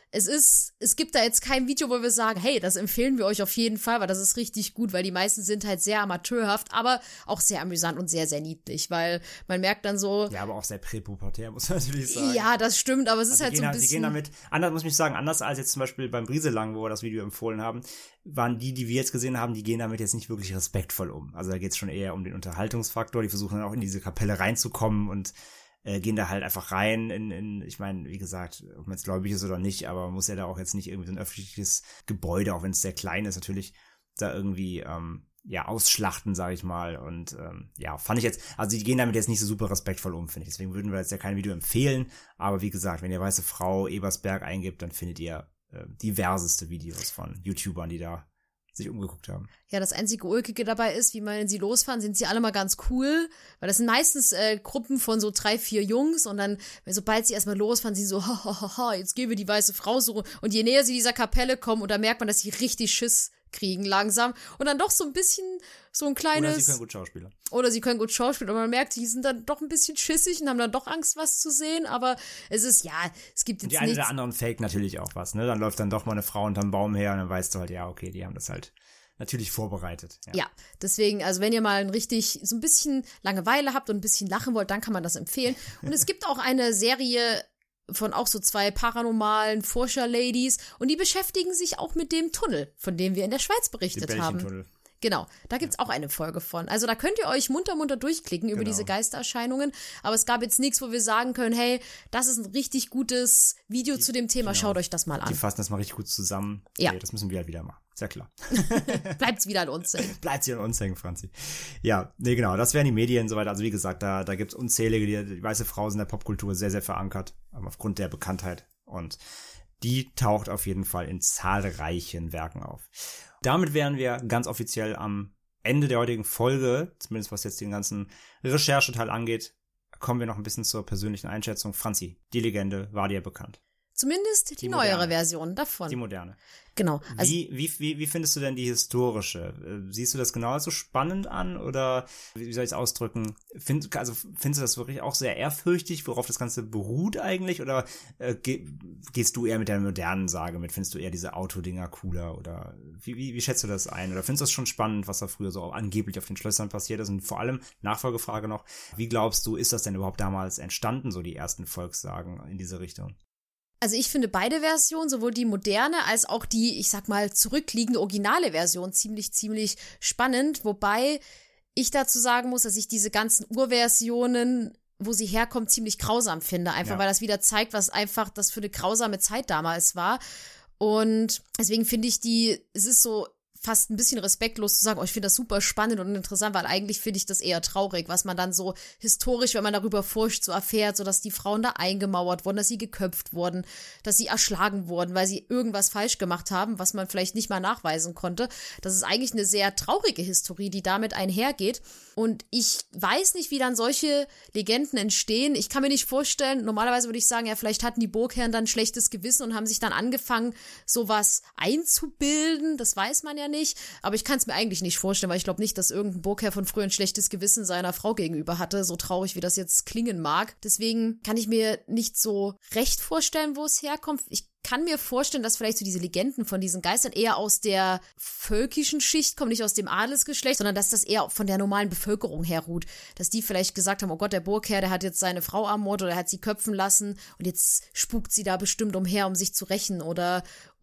es gibt da jetzt kein Video, wo wir sagen, hey, das empfehlen wir euch auf jeden Fall, weil das ist richtig gut, weil die meisten sind halt sehr amateurhaft, aber auch sehr amüsant und sehr, sehr niedlich, weil man merkt dann so. Ja, aber auch sehr präpubertär, muss man natürlich sagen. Ja, das stimmt, aber es ist halt so ein bisschen. Sie gehen damit, anders als jetzt zum Beispiel beim Brieselang, wo wir das Video empfohlen haben, waren die wir jetzt gesehen haben, die gehen damit jetzt nicht wirklich respektvoll um. Also da geht es schon eher um den Unterhaltungsfaktor, die versuchen dann auch in diese Kapelle reinzukommen und gehen da halt einfach rein ich meine, wie gesagt, ob man jetzt gläubig ist oder nicht, aber man muss ja da auch jetzt nicht irgendwie so ein öffentliches Gebäude, auch wenn es sehr klein ist, natürlich da irgendwie, ausschlachten, sage ich mal. Und fand ich jetzt, also die gehen damit jetzt nicht so super respektvoll um, finde ich. Deswegen würden wir jetzt ja kein Video empfehlen. Aber wie gesagt, wenn ihr Weiße Frau Ebersberg eingibt, dann findet ihr diverseste Videos von YouTubern, die da sich umgeguckt haben. Ja, das einzige Ulkige dabei ist, wie wenn sie losfahren, sind sie alle mal ganz cool, weil das sind meistens Gruppen von so 3, 4 Jungs und dann, sobald sie erstmal losfahren, sie so, jetzt gehen wir die Weiße Frau so, und je näher sie dieser Kapelle kommen, und da merkt man, dass sie richtig Schiss kriegen langsam und dann doch so ein bisschen so ein kleines... Oder sie können gut Schauspieler. Und man merkt, die sind dann doch ein bisschen schissig und haben dann doch Angst, was zu sehen, aber es gibt jetzt die eine oder anderen fake natürlich auch was, ne? Dann läuft dann doch mal eine Frau unterm Baum her und dann weißt du halt, ja, okay, die haben das halt natürlich vorbereitet. Ja, deswegen, also wenn ihr mal so ein bisschen Langeweile habt und ein bisschen lachen wollt, dann kann man das empfehlen. Und es gibt auch eine Serie von auch so 2 paranormalen Forscher-Ladies und die beschäftigen sich auch mit dem Tunnel, von dem wir in der Schweiz berichtet haben. Genau, da gibt's auch eine Folge von. Also da könnt ihr euch munter durchklicken über diese Geistererscheinungen, aber es gab jetzt nichts, wo wir sagen können, hey, das ist ein richtig gutes Video zu dem Thema, schaut euch das mal an. Die fassen das mal richtig gut zusammen. Ja. Okay, das müssen wir halt wieder machen. Sehr klar. Bleibt's wieder an uns hängen. Bleibt's wieder an uns hängen, Franzi. Ja, nee, genau, das wären die Medien und so weiter. Also wie gesagt, da gibt's unzählige, die Weiße Frau ist in der Popkultur sehr, sehr verankert, aufgrund der Bekanntheit. Und die taucht auf jeden Fall in zahlreichen Werken auf. Damit wären wir ganz offiziell am Ende der heutigen Folge, zumindest was jetzt den ganzen Rechercheteil angeht. Kommen wir noch ein bisschen zur persönlichen Einschätzung. Franzi, die Legende war dir bekannt. Zumindest die neuere Version davon. Die moderne. Genau. Also wie findest du denn die historische? Siehst du das genauso spannend an oder wie soll ich es ausdrücken? Findest du das wirklich auch sehr ehrfürchtig, worauf das Ganze beruht eigentlich? Oder gehst du eher mit der modernen Sage mit? Findest du eher diese Autodinger cooler? Oder wie schätzt du das ein? Oder findest du das schon spannend, was da früher so angeblich auf den Schlössern passiert ist? Und vor allem, Nachfolgefrage noch, wie glaubst du, ist das denn überhaupt damals entstanden, so die ersten Volkssagen in diese Richtung? Also ich finde beide Versionen, sowohl die moderne als auch die, ich sag mal, zurückliegende originale Version ziemlich spannend, wobei ich dazu sagen muss, dass ich diese ganzen Urversionen, wo sie herkommt, ziemlich grausam finde, einfach weil das wieder zeigt, was einfach das für eine grausame Zeit damals war. Und deswegen finde ich es ist so fast ein bisschen respektlos zu sagen, ich finde das super spannend und interessant, weil eigentlich finde ich das eher traurig, was man dann so historisch, wenn man darüber forscht, so erfährt, so dass die Frauen da eingemauert wurden, dass sie geköpft wurden, dass sie erschlagen wurden, weil sie irgendwas falsch gemacht haben, was man vielleicht nicht mal nachweisen konnte. Das ist eigentlich eine sehr traurige Historie, die damit einhergeht. Und ich weiß nicht, wie dann solche Legenden entstehen. Ich kann mir nicht vorstellen, normalerweise würde ich sagen, ja, vielleicht hatten die Burgherren dann ein schlechtes Gewissen und haben sich dann angefangen, sowas einzubilden. Das weiß man ja nicht. Aber ich kann es mir eigentlich nicht vorstellen, weil ich glaube nicht, dass irgendein Burgherr von früher ein schlechtes Gewissen seiner Frau gegenüber hatte, so traurig, wie das jetzt klingen mag. Deswegen kann ich mir nicht so recht vorstellen, wo es herkommt. Ich kann mir vorstellen, dass vielleicht so diese Legenden von diesen Geistern eher aus der völkischen Schicht kommen, nicht aus dem Adelsgeschlecht, sondern dass das eher von der normalen Bevölkerung herruht. Dass die vielleicht gesagt haben, oh Gott, der Burgherr, der hat jetzt seine Frau ermordet oder er hat sie köpfen lassen und jetzt spukt sie da bestimmt umher, um sich zu rächen oder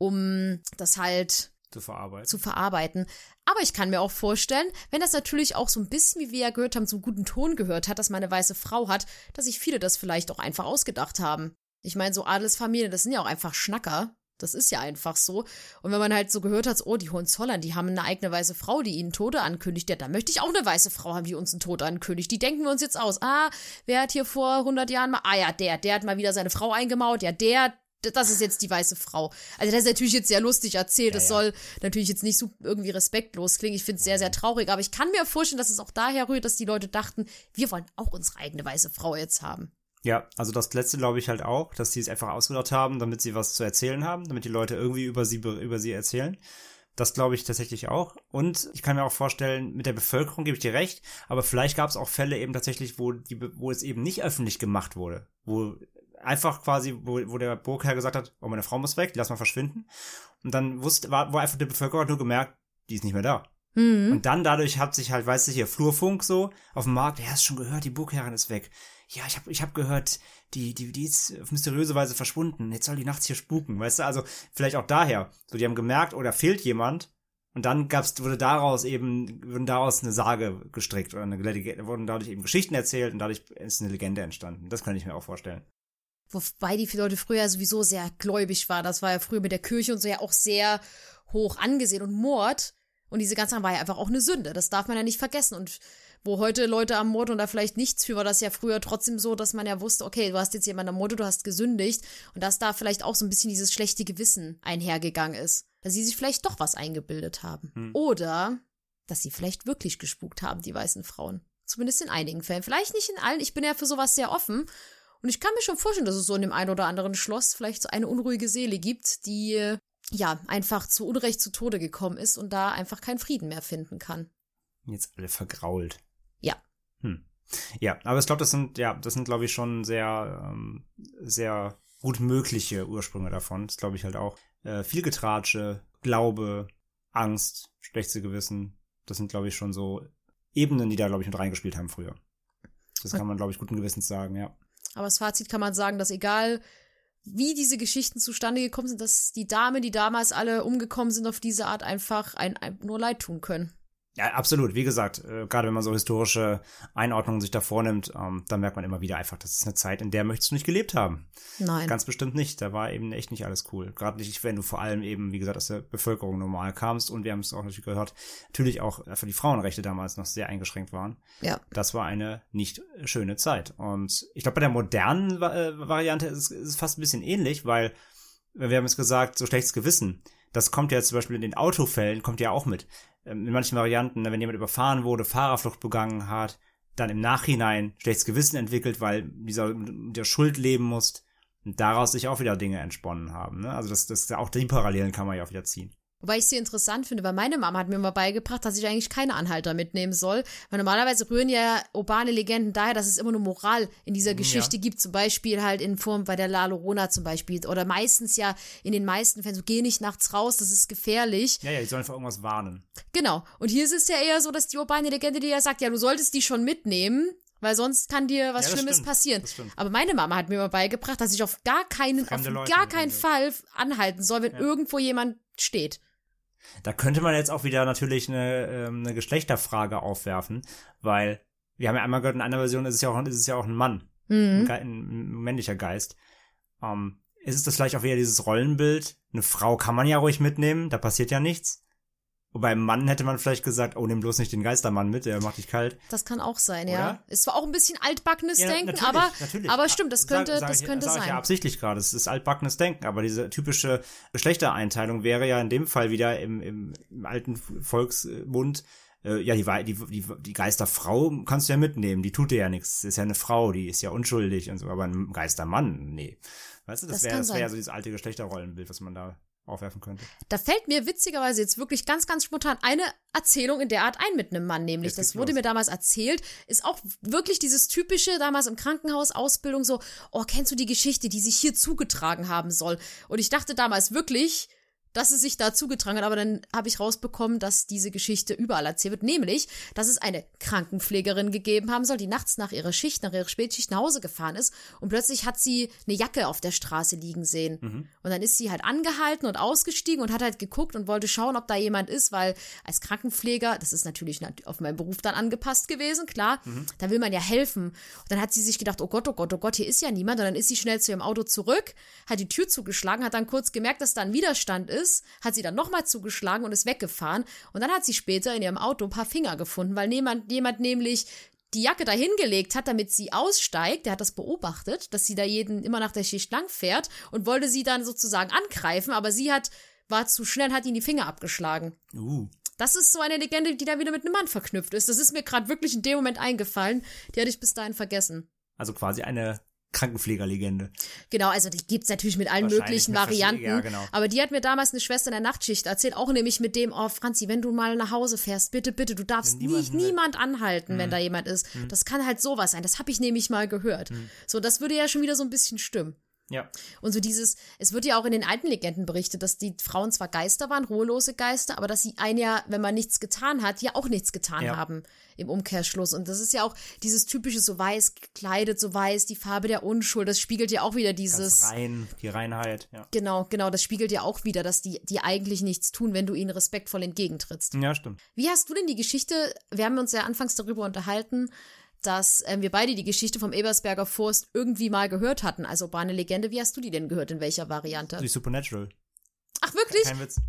um das halt zu verarbeiten. Aber ich kann mir auch vorstellen, wenn das natürlich auch so ein bisschen, wie wir ja gehört haben, zum guten Ton gehört hat, dass man eine weiße Frau hat, dass sich viele das vielleicht auch einfach ausgedacht haben. Ich meine, so Adelsfamilien, das sind ja auch einfach Schnacker. Das ist ja einfach so. Und wenn man halt so gehört hat, oh, die Hohenzollern, die haben eine eigene weiße Frau, die ihnen Tode ankündigt. Ja, da möchte ich auch eine weiße Frau haben, die uns einen Tod ankündigt. Die denken wir uns jetzt aus. Wer hat hier vor 100 Jahren mal, der hat mal wieder seine Frau eingemauert. Ja, das ist jetzt die weiße Frau. Also das ist natürlich jetzt sehr lustig erzählt. Das soll natürlich jetzt nicht so irgendwie respektlos klingen. Ich finde es sehr, sehr traurig. Aber ich kann mir vorstellen, dass es auch daher rührt, dass die Leute dachten, wir wollen auch unsere eigene weiße Frau jetzt haben. Ja, also das letzte glaube ich halt auch, dass sie es einfach ausgedacht haben, damit sie was zu erzählen haben, damit die Leute irgendwie über sie erzählen. Das glaube ich tatsächlich auch. Und ich kann mir auch vorstellen, mit der Bevölkerung gebe ich dir recht, aber vielleicht gab es auch Fälle eben tatsächlich, wo es eben nicht öffentlich gemacht wurde, wo einfach quasi, wo der Burgherr gesagt hat, oh, meine Frau muss weg, die lass mal verschwinden. Und dann war einfach die Bevölkerung nur gemerkt, die ist nicht mehr da. Mhm. Und dann dadurch hat sich halt, weißt du, hier Flurfunk so auf dem Markt, hast schon gehört, die Burgherrin ist weg. Ja, ich hab gehört, die ist auf mysteriöse Weise verschwunden. Jetzt soll die nachts hier spuken, weißt du? Also vielleicht auch daher. So, die haben gemerkt, da fehlt jemand. Und dann wurden daraus eine Sage gestrickt oder wurden dadurch eben Geschichten erzählt und dadurch ist eine Legende entstanden. Das kann ich mir auch vorstellen. Wobei die Leute früher sowieso sehr gläubig waren. Das war ja früher mit der Kirche und so ja auch sehr hoch angesehen. Und Mord und diese ganze Sache war ja einfach auch eine Sünde. Das darf man ja nicht vergessen. Und wo heute Leute am Mord und da vielleicht nichts für, war das ja früher trotzdem so, dass man ja wusste, okay, du hast jetzt jemanden ermordet, du hast gesündigt. Und dass da vielleicht auch so ein bisschen dieses schlechte Gewissen einhergegangen ist. Dass sie sich vielleicht doch was eingebildet haben. Oder, dass sie vielleicht wirklich gespukt haben, die weißen Frauen. Zumindest in einigen Fällen. Vielleicht nicht in allen. Ich bin ja für sowas sehr offen. Und ich kann mir schon vorstellen, dass es so in dem einen oder anderen Schloss vielleicht so eine unruhige Seele gibt, die, ja, einfach zu Unrecht zu Tode gekommen ist und da einfach keinen Frieden mehr finden kann. Jetzt alle vergrault. Ja. Ja, aber ich glaube, das sind, glaube ich, schon sehr, sehr gut mögliche Ursprünge davon. Das glaube ich halt auch. Viel Getratsche, Glaube, Angst, schlechtes Gewissen. Das sind, glaube ich, schon so Ebenen, die da, glaube ich, mit reingespielt haben früher. Das kann man, glaube ich, guten Gewissens sagen, ja. Aber als Fazit kann man sagen, dass egal wie diese Geschichten zustande gekommen sind, dass die Damen, die damals alle umgekommen sind, auf diese Art einfach einem nur leid tun können. Ja, absolut. Wie gesagt, gerade wenn man so historische Einordnungen sich da vornimmt, dann merkt man immer wieder einfach, das ist eine Zeit, in der möchtest du nicht gelebt haben. Nein. Ganz bestimmt nicht. Da war eben echt nicht alles cool. Gerade nicht, wenn du vor allem eben, wie gesagt, aus der Bevölkerung normal kamst. Und wir haben es auch natürlich gehört, natürlich auch für die Frauenrechte damals noch sehr eingeschränkt waren. Ja. Das war eine nicht schöne Zeit. Und ich glaube, bei der modernen Variante ist es fast ein bisschen ähnlich, weil wir haben es gesagt, so schlechtes Gewissen. Das kommt ja zum Beispiel in den Autofällen, kommt ja auch mit. In manchen Varianten, wenn jemand überfahren wurde, Fahrerflucht begangen hat, dann im Nachhinein schlechtes Gewissen entwickelt, weil dieser Schuld leben muss und daraus sich auch wieder Dinge entsponnen haben. Ne? Also das auch die Parallelen kann man ja auch wieder ziehen. Wobei ich sie interessant finde, weil meine Mama hat mir mal beigebracht, dass ich eigentlich keine Anhalter mitnehmen soll. Weil normalerweise rühren ja urbane Legenden daher, dass es immer eine Moral in dieser Geschichte gibt. Zum Beispiel halt in Form bei der La Llorona zum Beispiel. Oder meistens ja in den meisten Fällen so, geh nicht nachts raus, das ist gefährlich. Ja, die sollen vor irgendwas warnen. Genau. Und hier ist es ja eher so, dass die urbane Legende dir ja sagt, ja, du solltest die schon mitnehmen, weil sonst kann dir was Schlimmes passieren. Aber meine Mama hat mir mal beigebracht, dass ich auf gar keinen Fall anhalten soll, wenn irgendwo jemand steht. Da könnte man jetzt auch wieder natürlich eine Geschlechterfrage aufwerfen, weil wir haben ja einmal gehört, in einer Version ist es ja auch ein Mann, ein männlicher Geist. Ist es vielleicht auch wieder dieses Rollenbild? Eine Frau kann man ja ruhig mitnehmen, da passiert ja nichts. Wobei im Mann hätte man vielleicht gesagt, nimm bloß nicht den Geistermann mit, der macht dich kalt. Das kann auch sein, oder? Ja. Ist zwar auch ein bisschen altbackenes Denken, natürlich. Aber stimmt, das könnte sein. Das sage ich ja absichtlich gerade, es ist altbackenes Denken, aber diese typische Geschlechtereinteilung wäre ja in dem Fall wieder im alten Volksmund, die Geisterfrau kannst du ja mitnehmen, die tut dir ja nichts, das ist ja eine Frau, die ist ja unschuldig und so, aber ein Geistermann, nee. Weißt du, das wäre ja so dieses alte Geschlechterrollenbild, was man da aufwerfen könnte. Da fällt mir witzigerweise jetzt wirklich ganz, ganz spontan eine Erzählung in der Art ein mit einem Mann, nämlich, das wurde mir damals erzählt, ist auch wirklich dieses typische, damals im Krankenhaus, Ausbildung so, kennst du die Geschichte, die sich hier zugetragen haben soll? Und ich dachte damals wirklich, dass es sich da zugetragen hat, aber dann habe ich rausbekommen, dass diese Geschichte überall erzählt wird, nämlich, dass es eine Krankenpflegerin gegeben haben soll, die nachts nach ihrer Spätschicht nach Hause gefahren ist und plötzlich hat sie eine Jacke auf der Straße liegen sehen. Und dann ist sie halt angehalten und ausgestiegen und hat halt geguckt und wollte schauen, ob da jemand ist, weil als Krankenpfleger, das ist natürlich auf meinen Beruf dann angepasst gewesen, klar, da will man ja helfen. Und dann hat sie sich gedacht, oh Gott, hier ist ja niemand. Und dann ist sie schnell zu ihrem Auto zurück, hat die Tür zugeschlagen, hat dann kurz gemerkt, dass da ein Widerstand ist, hat sie dann nochmal zugeschlagen und ist weggefahren. Und dann hat sie später in ihrem Auto ein paar Finger gefunden, weil jemand nämlich die Jacke da hingelegt hat, damit sie aussteigt. Der hat das beobachtet, dass sie da immer nach der Schicht lang fährt und wollte sie dann sozusagen angreifen, aber sie war zu schnell und hat ihn die Finger abgeschlagen. Das ist so eine Legende, die da wieder mit einem Mann verknüpft ist. Das ist mir gerade wirklich in dem Moment eingefallen. Die hatte ich bis dahin vergessen. Also quasi eine Krankenpflegerlegende. Genau, also die gibt's natürlich mit allen möglichen Varianten. Ja, genau. Aber die hat mir damals eine Schwester in der Nachtschicht erzählt, auch nämlich mit dem, Franzi, wenn du mal nach Hause fährst, bitte, du darfst niemand anhalten, wenn da jemand ist. Das kann halt sowas sein. Das habe ich nämlich mal gehört. So, das würde ja schon wieder so ein bisschen stimmen. Ja. Und so es wird ja auch in den alten Legenden berichtet, dass die Frauen zwar Geister waren, ruhelose Geister, aber dass sie einen ja, wenn man nichts getan hat, ja auch nichts getan haben im Umkehrschluss. Und das ist ja auch dieses typische so weiß gekleidet, so weiß, die Farbe der Unschuld, das spiegelt ja auch wieder dieses... Ganz rein, die Reinheit, ja. Genau, das spiegelt ja auch wieder, dass die eigentlich nichts tun, wenn du ihnen respektvoll entgegentrittst. Ja, stimmt. Wie hast du denn die Geschichte, wir haben uns ja anfangs darüber unterhalten, dass wir beide die Geschichte vom Ebersberger Forst irgendwie mal gehört hatten, als urbane Legende. Wie hast du die denn gehört, in welcher Variante? Die Supernatural. Ach, wirklich? Kein Witz.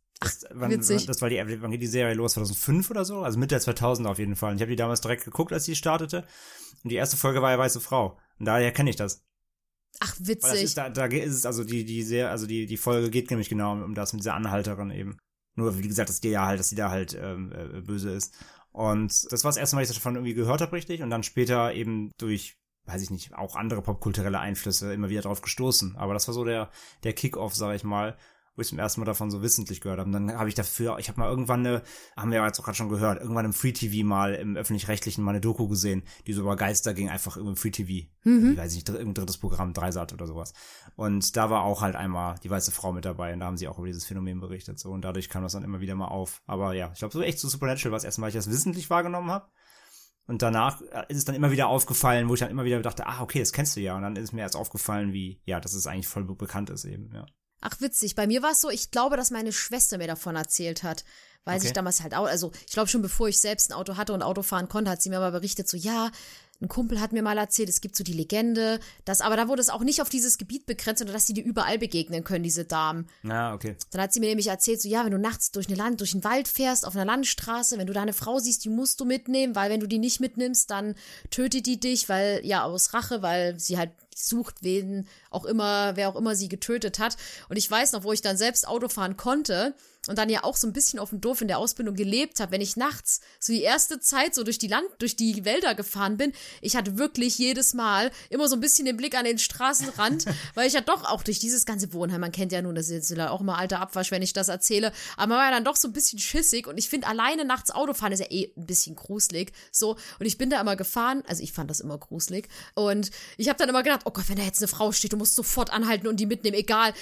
Witzig. Das war wann geht die Serie los? 2005 oder so? Also Mitte der 2000 auf jeden Fall. Und ich habe die damals direkt geguckt, als die startete. Und die erste Folge war ja Weiße Frau. Und daher kenne ich das. Ach, witzig. Weil da ist es, also die Folge geht nämlich genau um das mit dieser Anhalterin eben. Nur, wie gesagt, dass die da halt böse ist. Und das war das erste Mal, dass ich davon irgendwie gehört habe, richtig. Und dann später eben durch, weiß ich nicht, auch andere popkulturelle Einflüsse immer wieder drauf gestoßen. Aber das war so der Kick-Off, sag ich mal, wo ich zum ersten Mal davon so wissentlich gehört habe. Und dann habe ich ich habe mal irgendwann haben wir ja jetzt auch gerade schon gehört, irgendwann im Free-TV mal, im Öffentlich-Rechtlichen mal eine Doku gesehen, die so über Geister ging, einfach im Free-TV. Ich weiß nicht, irgendein drittes Programm, Dreisat oder sowas. Und da war auch halt einmal die weiße Frau mit dabei und da haben sie auch über dieses Phänomen berichtet. So. Und dadurch kam das dann immer wieder mal auf. Aber ja, ich glaube, so echt so Supernatural war das erste Mal, ich das wissentlich wahrgenommen habe. Und danach ist es dann immer wieder aufgefallen, wo ich dann immer wieder dachte, okay, das kennst du ja. Und dann ist mir erst aufgefallen, dass es eigentlich voll bekannt ist eben, ja. Ach, witzig. Bei mir war es so, ich glaube, dass meine Schwester mir davon erzählt hat, weil sich damals halt auch, also ich glaube schon, bevor ich selbst ein Auto hatte und Auto fahren konnte, hat sie mir mal berichtet, so ja, ein Kumpel hat mir mal erzählt, es gibt so die Legende, aber da wurde es auch nicht auf dieses Gebiet begrenzt, sondern dass die dir überall begegnen können, diese Damen. Ah, okay. Dann hat sie mir nämlich erzählt, so ja, wenn du nachts durch den Wald fährst, auf einer Landstraße, wenn du da eine Frau siehst, die musst du mitnehmen, weil wenn du die nicht mitnimmst, dann tötet die dich, aus Rache, weil sie halt sucht, wer auch immer sie getötet hat. Und ich weiß noch, wo ich dann selbst Auto fahren konnte und dann ja auch so ein bisschen auf dem Dorf in der Ausbildung gelebt habe, wenn ich nachts so die erste Zeit so durch die Wälder gefahren bin, ich hatte wirklich jedes Mal immer so ein bisschen den Blick an den Straßenrand, weil ich ja doch auch durch dieses ganze Wohnheim, man kennt ja nun, das ist ja auch immer alter Abwasch, wenn ich das erzähle, aber man war ja dann doch so ein bisschen schissig und ich finde, alleine nachts Autofahren ist ja ein bisschen gruselig, so, und ich bin da immer gefahren, also ich fand das immer gruselig und ich habe dann immer gedacht, oh Gott, wenn da jetzt eine Frau steht, du musst sofort anhalten und die mitnehmen, egal.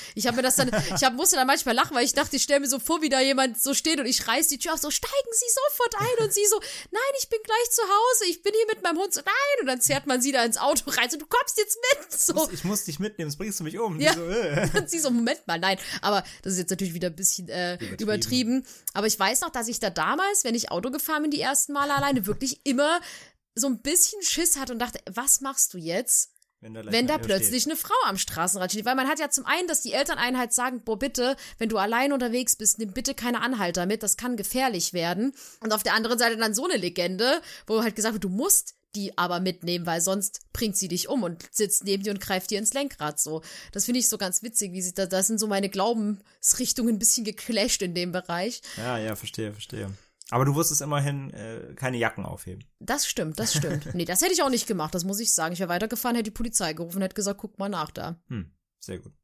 Musste dann manchmal lachen, weil ich dachte, ich stelle mir so vor, wie da jemand so steht und ich reiß die Tür auf, so steigen Sie sofort ein und sie so, nein, ich bin gleich zu Hause, ich bin hier mit meinem Hund, so nein, und dann zerrt man sie da ins Auto rein, so du kommst jetzt mit, so. Ich muss dich mitnehmen, sonst bringst du mich um. Ja. So, Und sie so, Moment mal, nein, aber das ist jetzt natürlich wieder ein bisschen übertrieben, aber ich weiß noch, dass ich da damals, wenn ich Auto gefahren bin, die ersten Male alleine, wirklich immer so ein bisschen Schiss hatte und dachte, was machst du jetzt? Wenn da plötzlich eine Frau am Straßenrand steht. Weil man hat ja zum einen, dass die Eltern einen halt sagen, boah, bitte, wenn du allein unterwegs bist, nimm bitte keine Anhalter mit, das kann gefährlich werden. Und auf der anderen Seite dann so eine Legende, wo halt gesagt wird, du musst die aber mitnehmen, weil sonst bringt sie dich um und sitzt neben dir und greift dir ins Lenkrad, so. Das finde ich so ganz witzig, wie da sind so meine Glaubensrichtungen ein bisschen geclasht in dem Bereich. Ja, verstehe. Aber du wusstest immerhin keine Jacken aufheben. Das stimmt. Nee, das hätte ich auch nicht gemacht, das muss ich sagen. Ich wäre weitergefahren, hätte die Polizei gerufen und hätte gesagt, guck mal nach da. Sehr gut.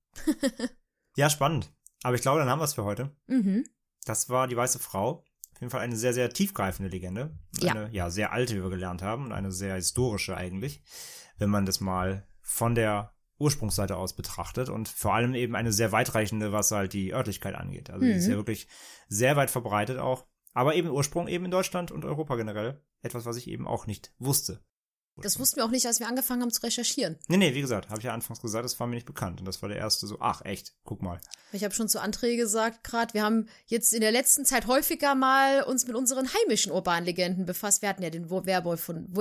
Ja, spannend. Aber ich glaube, dann haben wir es für heute. Das war die weiße Frau. Auf jeden Fall eine sehr, sehr tiefgreifende Legende. Eine sehr alte, wie wir gelernt haben. Und eine sehr historische eigentlich, wenn man das mal von der Ursprungsseite aus betrachtet. Und vor allem eben eine sehr weitreichende, was halt die Örtlichkeit angeht. Also die ist ja wirklich sehr weit verbreitet auch. Aber eben Ursprung eben in Deutschland und Europa generell. Etwas, was ich eben auch nicht wusste. Das wussten wir auch nicht, als wir angefangen haben zu recherchieren. Nee, wie gesagt, habe ich ja anfangs gesagt, das war mir nicht bekannt. Und das war der erste so, ach echt, guck mal. Ich habe schon zu Anträge gesagt gerade, wir haben jetzt in der letzten Zeit häufiger mal uns mit unseren heimischen urbanen Legenden befasst. Wir hatten ja den Werwolf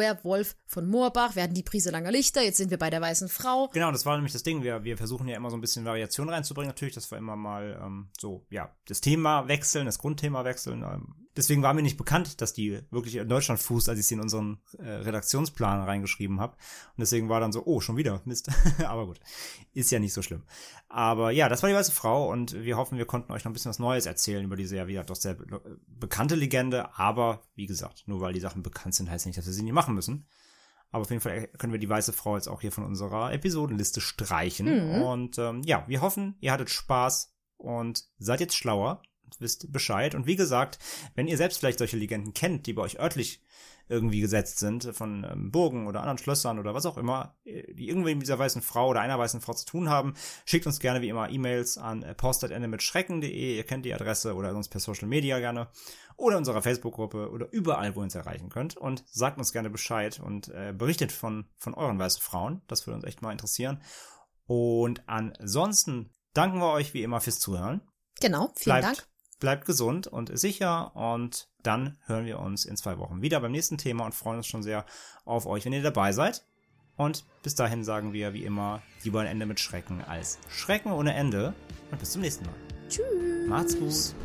von Moorbach, wir hatten die Prieselanger Lichter, jetzt sind wir bei der weißen Frau. Genau, das war nämlich das Ding. Wir versuchen ja immer so ein bisschen Variation reinzubringen natürlich, dass wir immer mal das Thema wechseln, das Grundthema wechseln. Deswegen war mir nicht bekannt, dass die wirklich in Deutschland fußt, als ich sie in unseren Redaktionsplan reingeschrieben habe. Und deswegen war dann so, oh, schon wieder, Mist. Aber gut, ist ja nicht so schlimm. Aber ja, das war die weiße Frau und wir hoffen, wir konnten euch noch ein bisschen was Neues erzählen über diese ja doch sehr bekannte Legende. Aber wie gesagt, nur weil die Sachen bekannt sind, heißt nicht, dass wir sie nicht machen müssen. Aber auf jeden Fall können wir die weiße Frau jetzt auch hier von unserer Episodenliste streichen. Und wir hoffen, ihr hattet Spaß und seid jetzt schlauer. wisst Bescheid. Und wie gesagt, wenn ihr selbst vielleicht solche Legenden kennt, die bei euch örtlich irgendwie gesetzt sind, von Burgen oder anderen Schlössern oder was auch immer, die irgendwie mit dieser weißen Frau oder einer weißen Frau zu tun haben, schickt uns gerne wie immer E-Mails an post@endemitschrecken.de, ihr kennt die Adresse, oder sonst per Social Media gerne, oder unserer Facebook-Gruppe oder überall, wo ihr uns erreichen könnt, und sagt uns gerne Bescheid und berichtet von euren weißen Frauen, das würde uns echt mal interessieren. Und ansonsten danken wir euch wie immer fürs Zuhören. Genau, vielen Dank. Bleibt gesund und sicher, und dann hören wir uns in 2 Wochen wieder beim nächsten Thema und freuen uns schon sehr auf euch, wenn ihr dabei seid. Und bis dahin sagen wir wie immer, lieber ein Ende mit Schrecken als Schrecken ohne Ende, und bis zum nächsten Mal. Tschüss. Macht's gut.